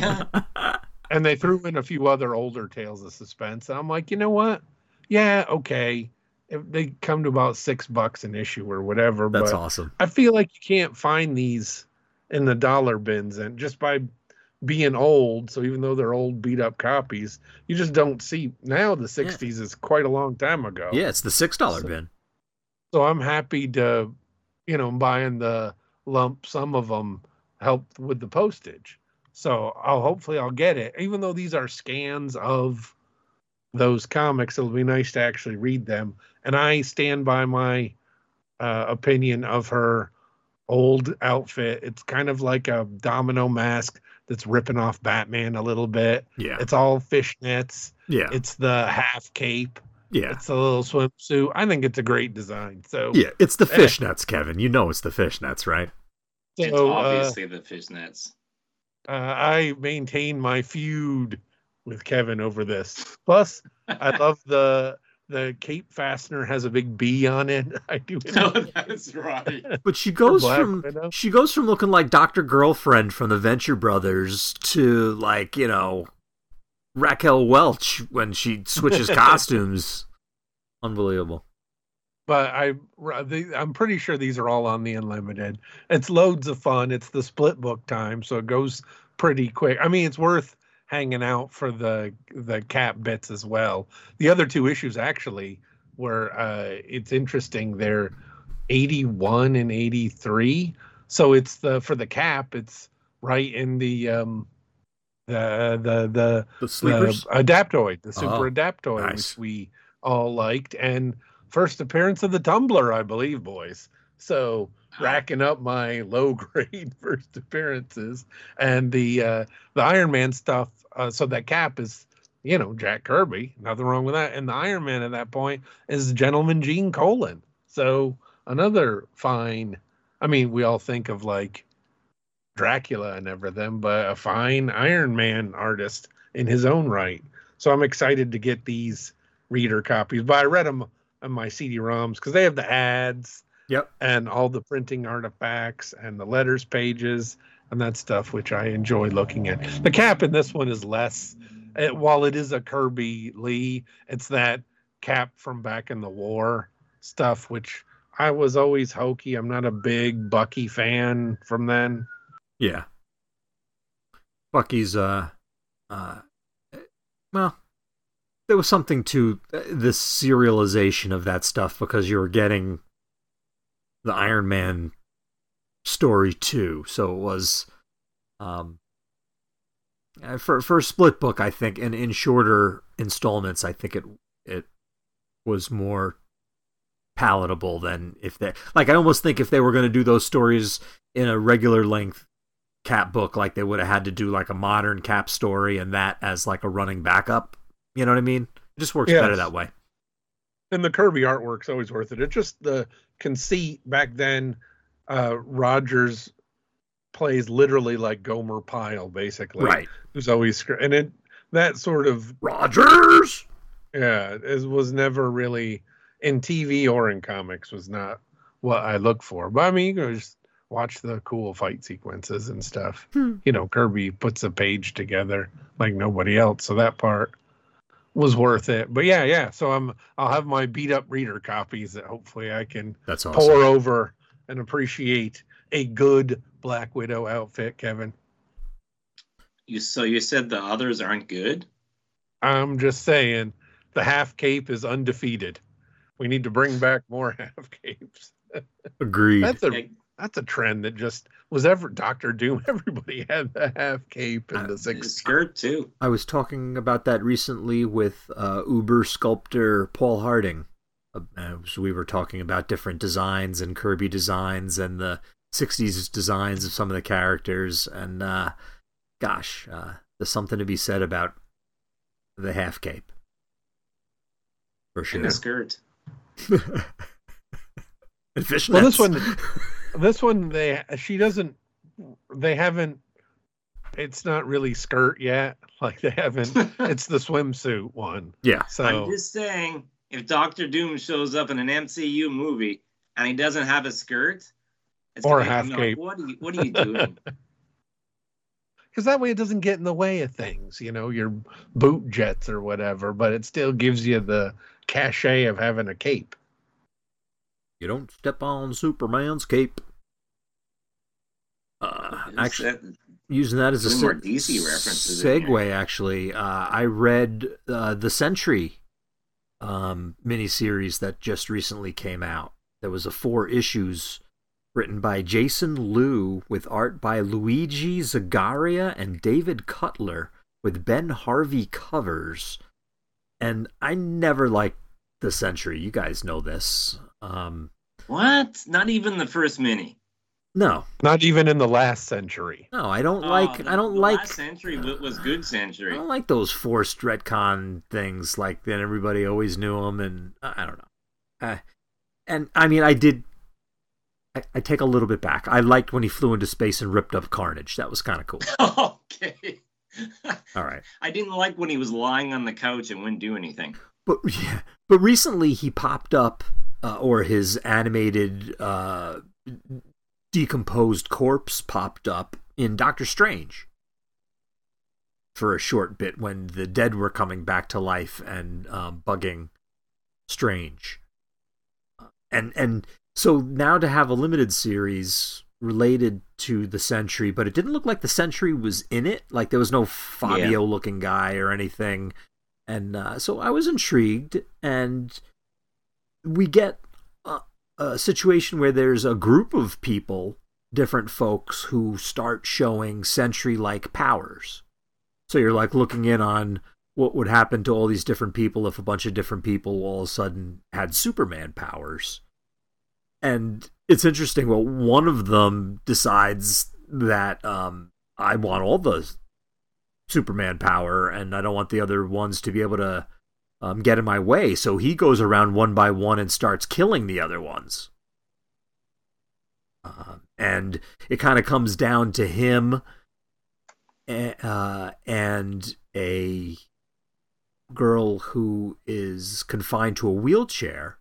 And they threw in a few other older Tales of Suspense. And I'm like, you know what? Yeah, okay. If they come to about $6 an issue or whatever. That's awesome. I feel like you can't find these in the dollar bins, and just by being old, so even though they're old beat up copies, you just don't see now. The 60s is quite a long time ago. Yeah, it's the $6 bin. So I'm happy to, buying the lump. Some of them helped with the postage. So hopefully I'll get it. Even though these are scans of those comics, it'll be nice to actually read them. And I stand by my opinion of her old outfit. It's kind of like a domino mask that's ripping off Batman a little bit. Yeah. It's all fishnets. Yeah. It's the half cape. Yeah. It's a little swimsuit. I think it's a great design. So yeah, it's the fishnets, Kevin. You know it's the fishnets, right? So, It's obviously the fishnets. I maintain my feud with Kevin over this. Plus, I love the cape fastener has a big B on it. I do. Oh, that's right. But she goes Black from Widow. looking like Dr. Girlfriend from the Venture Brothers to like, Raquel Welch when she switches costumes. Unbelievable. But I'm pretty sure these are all on the Unlimited. It's loads of fun. It's the split book time, so it goes pretty quick. I mean, it's worth hanging out for the Cap bits as well. The other two issues actually were it's interesting. They're 81 and 83, so it's for the Cap. It's right in the sleepers, Adaptoid, the Super Adaptoid, nice. which we all liked, and first appearance of the Tumbler, I believe, boys. So racking up my low grade first appearances, and the Iron Man stuff. So that Cap is, Jack Kirby. Nothing wrong with that. And the Iron Man at that point is Gentleman Gene Colan. So another fine. I mean, we all think of like Dracula and everything, but a fine Iron Man artist in his own right. So I'm excited to get these reader copies. But I read them on my CD-ROMs because they have the ads, and all the printing artifacts and the letters pages and that stuff, which I enjoy looking at. The Cap in this one is less, while it is a Kirby Lee, it's that Cap from back in the war stuff, which I was always hokey. I'm not a big Bucky fan from then. Yeah. Bucky's, well, there was something to this serialization of that stuff because you were getting the Iron Man story too. So it was, for a split book, I think, and in shorter installments, I think it was more palatable than if they, like, I almost think if they were going to do those stories in a regular length Cap book, like they would have had to do like a modern Cap story and that as like a running backup. You know what I mean? It just works better that way. And the Kirby artwork's always worth it. It's just the conceit back then. Rogers plays literally like Gomer Pyle, basically. Right. Who's always, and that sort of Rogers. Yeah, it was never really in TV or in comics was not what I look for. But I mean, you can just watch the cool fight sequences and stuff. Kirby puts a page together like nobody else, so that part was worth it. But yeah. So I'll have my beat up reader copies that hopefully I can pour over and appreciate a good Black Widow outfit, Kevin. You said the others aren't good? I'm just saying the half cape is undefeated. We need to bring back more half capes. Agreed. That's a trend that just was ever Doctor Doom. Everybody had the half cape and the skirt too. I was talking about that recently with Uber sculptor Paul Harding. We were talking about different designs and Kirby designs and the 60s designs of some of the characters. And there's something to be said about the half cape. For sure. And the skirt. And fishnets. Well, this one, they haven't, it's not really skirt yet. Like they haven't, it's the swimsuit one. Yeah. So I'm just saying, if Doctor Doom shows up in an MCU movie and he doesn't have a skirt, or a half cape, what are you doing? Because that way it doesn't get in the way of things, your boot jets or whatever, but it still gives you the cachet of having a cape. You don't step on Superman's cape. Actually, using that as a more DC references segue, actually, I read the Sentry miniseries that just recently came out. There was 4 issues written by Jason Liu with art by Luigi Zagaria and David Cutler with Ben Harvey covers. And I never liked the Sentry. You guys know this. What? Not even the first mini? No, Not even in the last century. no, I don't Oh, like. the, I don't the like. last century was good I century. don't like those forced retcon things. Like then everybody always knew them, and I don't know. And I mean, I did. I take a little bit back. I liked when he flew into space and ripped up Carnage. That was kind of cool. Okay. All right. I didn't like when he was lying on the couch and wouldn't do anything. But yeah, but recently he popped up, or his animated decomposed corpse popped up in Doctor Strange for a short bit when the dead were coming back to life and bugging Strange. And so now to have a limited series related to the Sentry, but it didn't look like the Sentry was in it. Like there was no Fabio looking guy or anything. And so I was intrigued, and we get a situation where there's a group of people, different folks, who start showing Sentry-like powers. So you're like looking in on what would happen to all these different people if a bunch of different people all of a sudden had Superman powers. And it's interesting. Well, one of them decides that I want all the Superman power, and I don't want the other ones to be able to get in my way. So he goes around one by one and starts killing the other ones. And it kind of comes down to him and a girl who is confined to a wheelchair,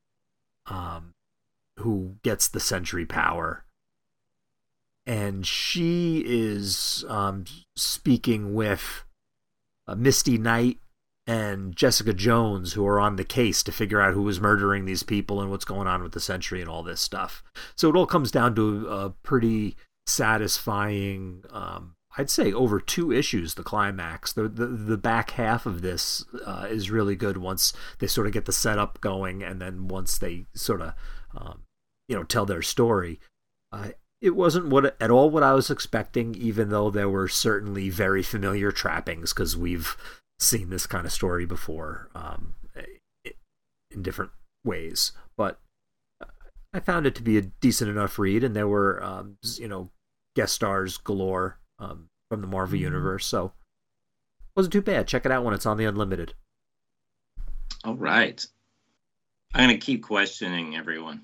who gets the Sentry power. And she is speaking with Misty Knight and Jessica Jones, who are on the case to figure out who was murdering these people and what's going on with the Sentry and all this stuff. So it all comes down to a pretty satisfying, I'd say over 2 issues, the climax. The back half of this is really good once they sort of get the setup going, and then once they sort of tell their story. It wasn't at all what I was expecting, even though there were certainly very familiar trappings, because we've seen this kind of story before in different ways. But I found it to be a decent enough read, and there were guest stars galore from the Marvel Universe, so it wasn't too bad. Check it out when it's on the Unlimited. All right. I'm going to keep questioning everyone.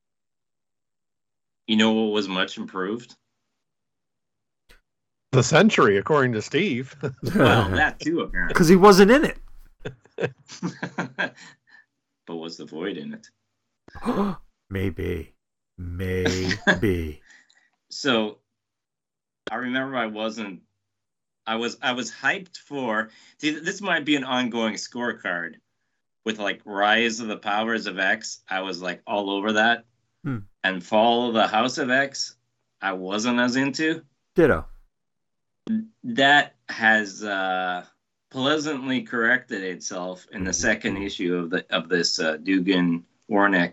You know what was much improved? The Sentry, according to Steve. Well, that too, apparently. Because he wasn't in it. But was the Void in it? Maybe. So I remember I was hyped for. See, this might be an ongoing scorecard with like Rise of the Powers of X. I was like all over that. And Fall of the House of X, I wasn't as into. Ditto. That has pleasantly corrected itself in the second issue of this Dugan Warnick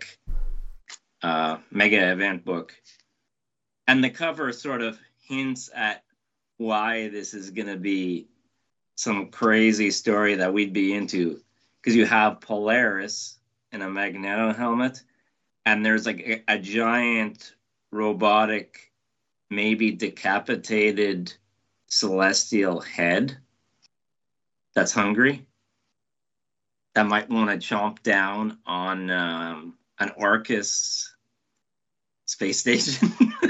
mega event book, and the cover sort of hints at why this is going to be some crazy story that we'd be into, because you have Polaris in a Magneto helmet. And there's like a giant robotic, maybe decapitated celestial head that's hungry, that might want to chomp down on an Orcus space station.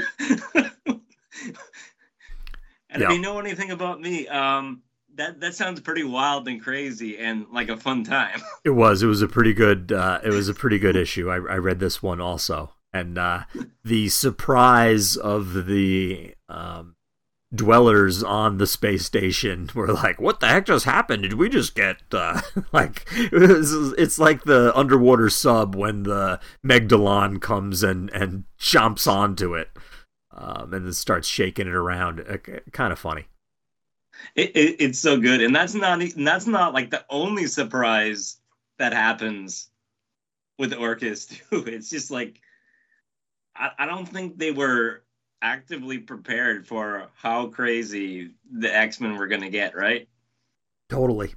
And if you know anything about me, that sounds pretty wild and crazy and like a fun time. It was a pretty good issue. I read this one also, and the surprise of the dwellers on the space station were like, "What the heck just happened? Did we just get like?" It's like the underwater sub when the Megdalon comes and chomps onto it, and then starts shaking it around. Kind of funny. It's so good, and that's not like the only surprise that happens with Orcus too. It's just like I don't think they were actively prepared for how crazy the X-Men were going to get, right? Totally.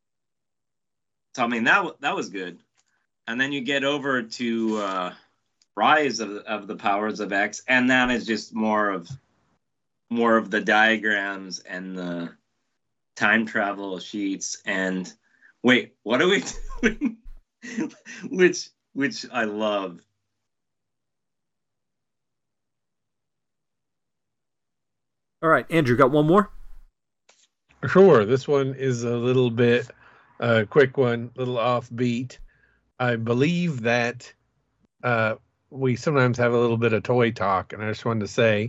So I mean that was good, and then you get over to Rise of the Powers of X, and that is just more of the diagrams and the time travel sheets. And wait, what are we doing? which I love. All right, Andrew, got one more? Sure. This one is a little bit quick one, little offbeat. I believe that we sometimes have a little bit of toy talk, and I just wanted to say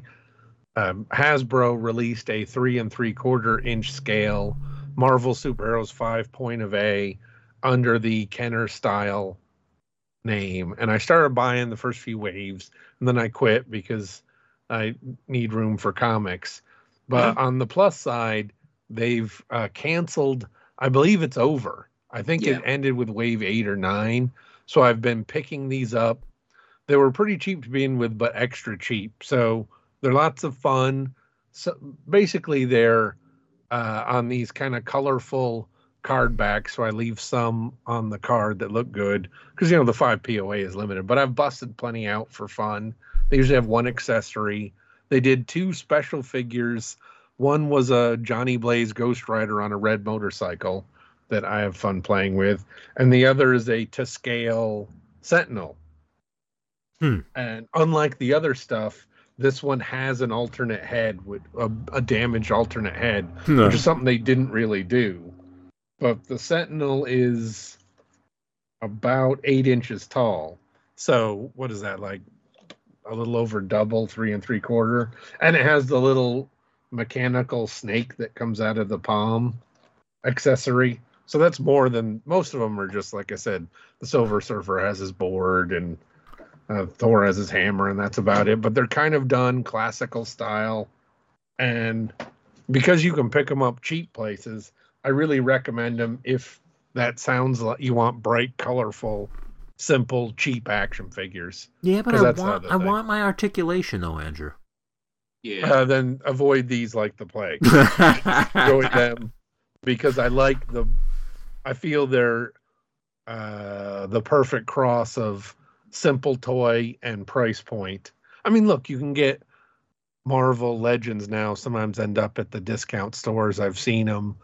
Hasbro released a 3 3/4 inch scale Marvel Superheroes 5 Point of A under the Kenner style name, and I started buying the first few waves, and then I quit because I need room for comics. But on the plus side, they've canceled. I believe it's over. I think it ended with wave 8 or 9. So I've been picking these up. They were pretty cheap to begin with, but extra cheap. So they're lots of fun. So basically, they're on these kind of colorful card backs. So I leave some on the card that look good because, you know, the 5 POA is limited. But I've busted plenty out for fun. They usually have one accessory. They did 2 special figures. One was a Johnny Blaze Ghost Rider on a red motorcycle that I have fun playing with. And the other is a to scale Sentinel. And unlike the other stuff, this one has an alternate head with a damaged alternate head, which is something they didn't really do. But the Sentinel is about 8 inches tall. So what is that, like a little over double, 3 3/4? And it has the little mechanical snake that comes out of the palm accessory. So that's more than most of them are. Just like I said, the Silver Surfer has his board and Thor has his hammer, and that's about it. But they're kind of done classical style, and because you can pick them up cheap places, I really recommend them if that sounds like you want bright, colorful, simple, cheap action figures. Yeah, but I want my articulation though, Andrew. Yeah. Then avoid these like the plague. Avoid them because I feel they're the perfect cross of simple toy and price point. I mean, look, you can get Marvel Legends now. Sometimes end up at the discount stores. I've seen them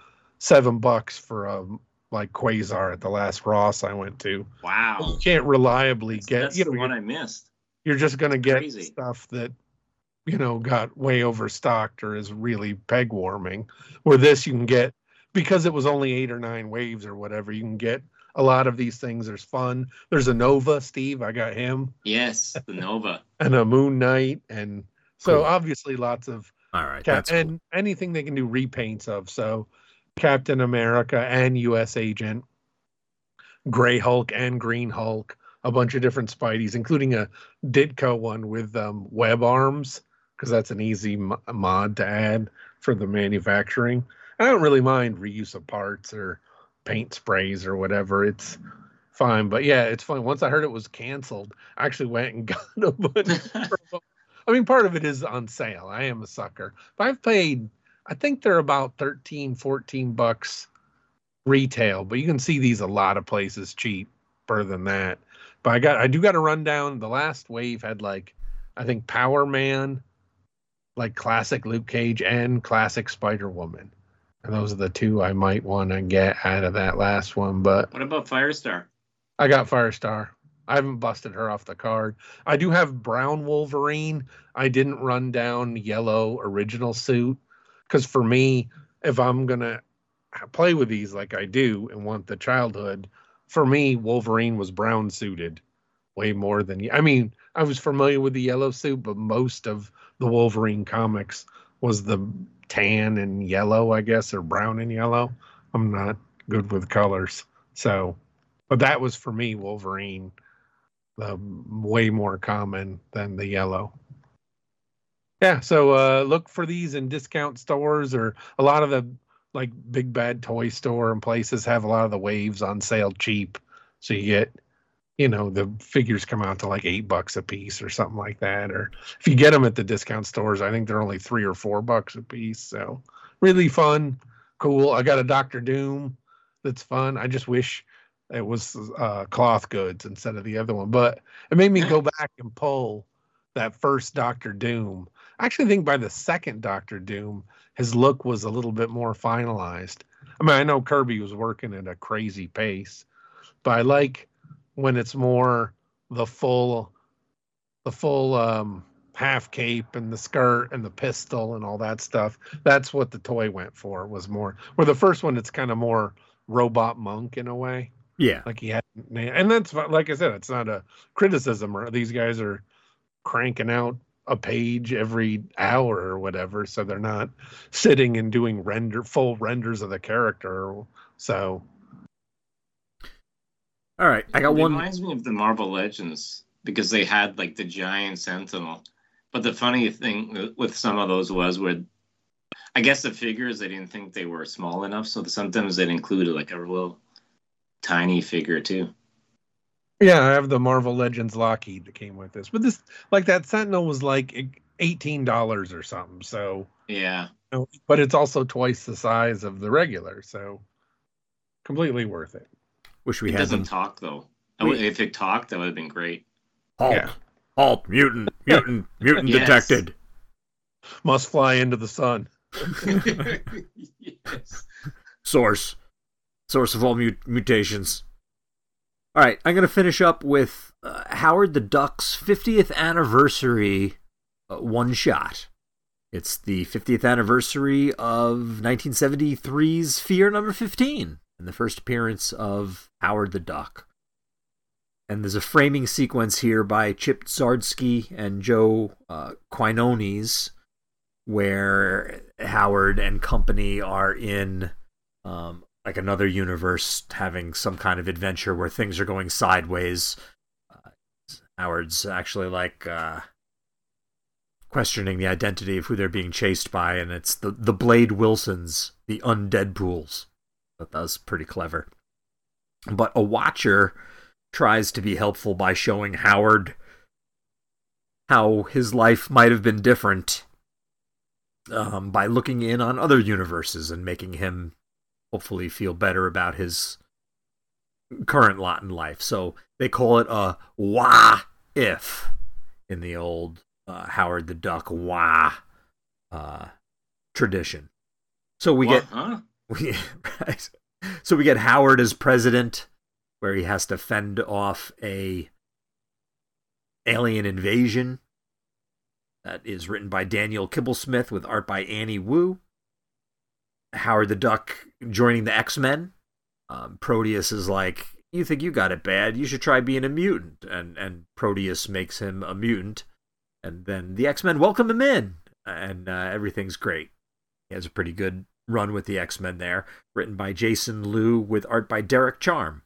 $7 for like Quasar at the last Ross I went to. Wow. You can't reliably get. That's the one I missed. You're just going to get Crazy stuff that, you know, got way overstocked or is really peg warming. Where this you can get, because it was only 8 or 9 waves or whatever, you can get a lot of these things. There's fun. There's a Nova, Steve. I got him. Yes, the Nova. And a Moon Knight. And so obviously lots of. All right. And anything they can do repaints of. So Captain America and US Agent, Gray Hulk and Green Hulk, a bunch of different Spideys, including a Ditko one with web arms, because that's an easy mod to add for the manufacturing. I don't really mind reuse of parts or paint sprays or whatever. It's fine. But yeah, it's fun. Once I heard it was canceled, I actually went and got a bunch of them. I mean, part of it is on sale. I am a sucker. But I've paid, I think they're about $13-14 retail. But you can see these a lot of places cheaper than that. But I do got to run down. The last wave had like, I think Power Man, like classic Luke Cage, and classic Spider-Woman. And those are the 2 I might want to get out of that last one. But what about Firestar? I got Firestar. I haven't busted her off the card. I do have brown Wolverine. I didn't run down yellow original suit. Because for me, if I'm going to play with these like I do and want the childhood, for me, Wolverine was brown suited way more than... I mean, I was familiar with the yellow suit, but most of the Wolverine comics was the tan and yellow, I guess, or brown and yellow. I'm not good with colors. So, but that was for me, Wolverine, way more common than the yellow. Yeah, so look for these in discount stores, or a lot of the like Big Bad Toy Store and places have a lot of the waves on sale cheap. So you get, you know, the figures come out to like $8 a piece or something like that. Or if you get them at the discount stores, I think they're only $3 or $4 a piece. So really fun, cool. I got a Dr. Doom that's fun. I just wish it was cloth goods instead of the other one. But it made me go back and pull that first Doctor Doom. I actually think by the second Doctor Doom, his look was a little bit more finalized. I mean, I know Kirby was working at a crazy pace, but I like when it's more the full half cape and the skirt and the pistol and all that stuff. That's what the toy went for, was more. Where the first one, it's kind of more Robot Monk in a way. Yeah. Like he had, and that's, like I said, it's not a criticism, or these guys are cranking out a page every hour or whatever, so they're not sitting and doing full renders of the character. So, all right, I got one. It reminds me of the Marvel Legends because they had like the giant Sentinel. But the funny thing with some of those was where, I guess the figures, they didn't think they were small enough, so sometimes they'd include like a little tiny figure too. Yeah, I have the Marvel Legends Lockheed that came with this, but this, like, that Sentinel was like $18 or something. So yeah, but it's also twice the size of the regular, so completely worth it. Wish we it had doesn't them. talk though. If it talked, that would have been great. Halt! Yeah. Halt! Mutant Yes. detected. Must fly into the sun. Yes. Source of all mutations. All right, I'm going to finish up with Howard the Duck's 50th anniversary one shot. It's the 50th anniversary of 1973's Fear Number 15, and the first appearance of Howard the Duck. And there's a framing sequence here by Chip Zdarsky and Joe Quinones, where Howard and company are in like another universe, having some kind of adventure where things are going sideways. Howard's actually like questioning the identity of who they're being chased by, and it's the Blade Wilsons, the Undead Pools. That was pretty clever. But a watcher tries to be helpful by showing Howard how his life might have been different by looking in on other universes and making him hopefully feel better about his current lot in life. So they call it a wah if in the old Howard the Duck wah tradition. So we get right. So we get Howard as president, where he has to fend off a alien invasion that is written by Daniel Kibblesmith with art by Annie Wu. Howard the Duck joining the X-Men. Proteus is like, you think you got it bad, you should try being a mutant. And Proteus makes him a mutant. And then the X-Men welcome him in. And everything's great. He has a pretty good run with the X-Men there. Written by Jason Liu with art by Derek Charm.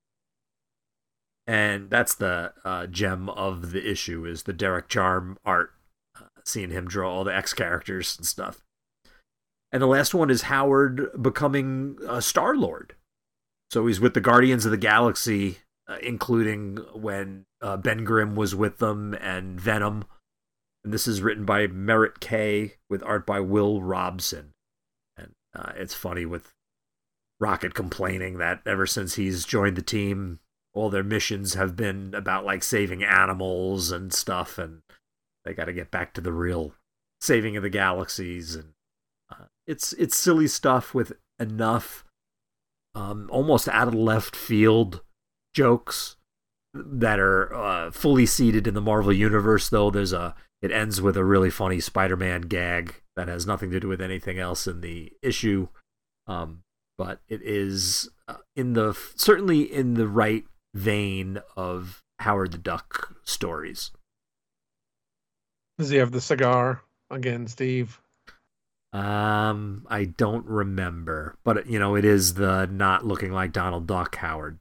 And that's the gem of the issue, is the Derek Charm art. Seeing him draw all the X characters and stuff. And the last one is Howard becoming Star-Lord. So he's with the Guardians of the Galaxy, including when Ben Grimm was with them and Venom. And this is written by Merritt K with art by Will Robson. And it's funny with Rocket complaining that ever since he's joined the team, all their missions have been about like saving animals and stuff, and they got to get back to the real saving of the galaxies. And it's silly stuff with enough almost out of left field jokes that are fully seated in the Marvel universe. Though it ends with a really funny Spider-Man gag that has nothing to do with anything else in the issue, but it is certainly in the right vein of Howard the Duck stories. Does he have the cigar again, Steve? I don't remember, but it is the not looking like Donald Duck Howard.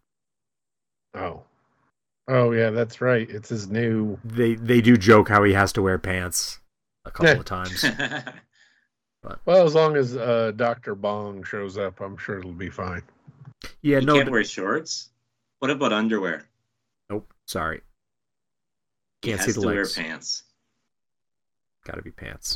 Oh yeah, that's right. It's his new. They do joke how he has to wear pants a couple of times. But, well, as long as Dr. Bong shows up, I'm sure it'll be fine. Yeah, you can't wear shorts. What about underwear? Nope, sorry. Can't see the legs. Wear pants. Got to be pants.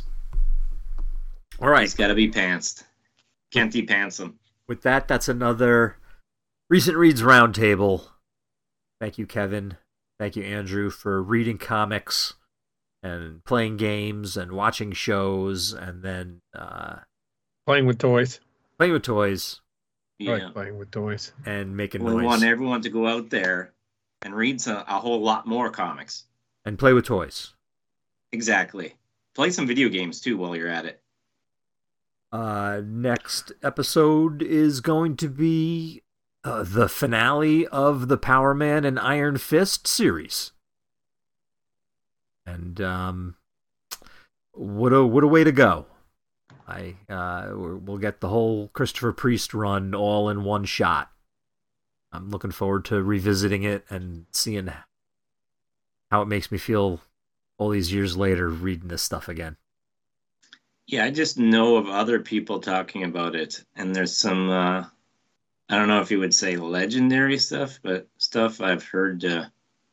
All right. He's got to be pantsed. Can't de-pants him. With that, that's another Recent Reads Roundtable. Thank you, Kevin. Thank you, Andrew, for reading comics and playing games and watching shows and then playing with toys. Playing with toys. Yeah. I like playing with toys. And making We noise. want everyone to go out there and read a whole lot more comics. And play with toys. Exactly. Play some video games, too, while you're at it. Next episode is going to be the finale of the Power Man and Iron Fist series. And what a way to go. We'll get the whole Christopher Priest run all in one shot. I'm looking forward to revisiting it and seeing how it makes me feel all these years later reading this stuff again. Yeah, I just know of other people talking about it, and there's some, I don't know if you would say legendary stuff, but stuff I've heard, Ooh,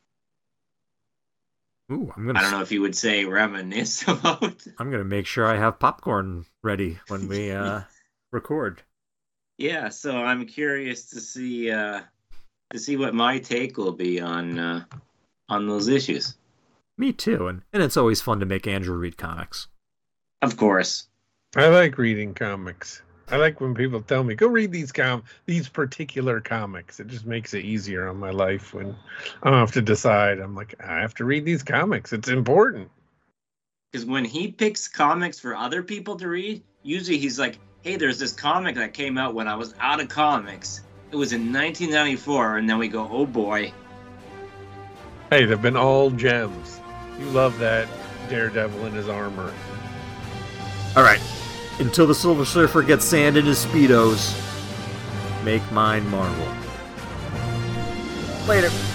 I don't know if you would say reminisce about. I'm going to make sure I have popcorn ready when we record. Yeah, so I'm curious to see what my take will be on those issues. Me too, and it's always fun to make Andrew read comics. Of course. I like reading comics. I like when people tell me, go read these particular comics. It just makes it easier on my life when I don't have to decide. I'm like, I have to read these comics. It's important. Because when he picks comics for other people to read, usually he's like, hey, there's this comic that came out when I was out of comics. It was in 1994, and then we go, oh boy. Hey, they've been all gems. You love that Daredevil in his armor. All right. Until the Silver Surfer gets sand in his Speedos, make mine Marvel. Later.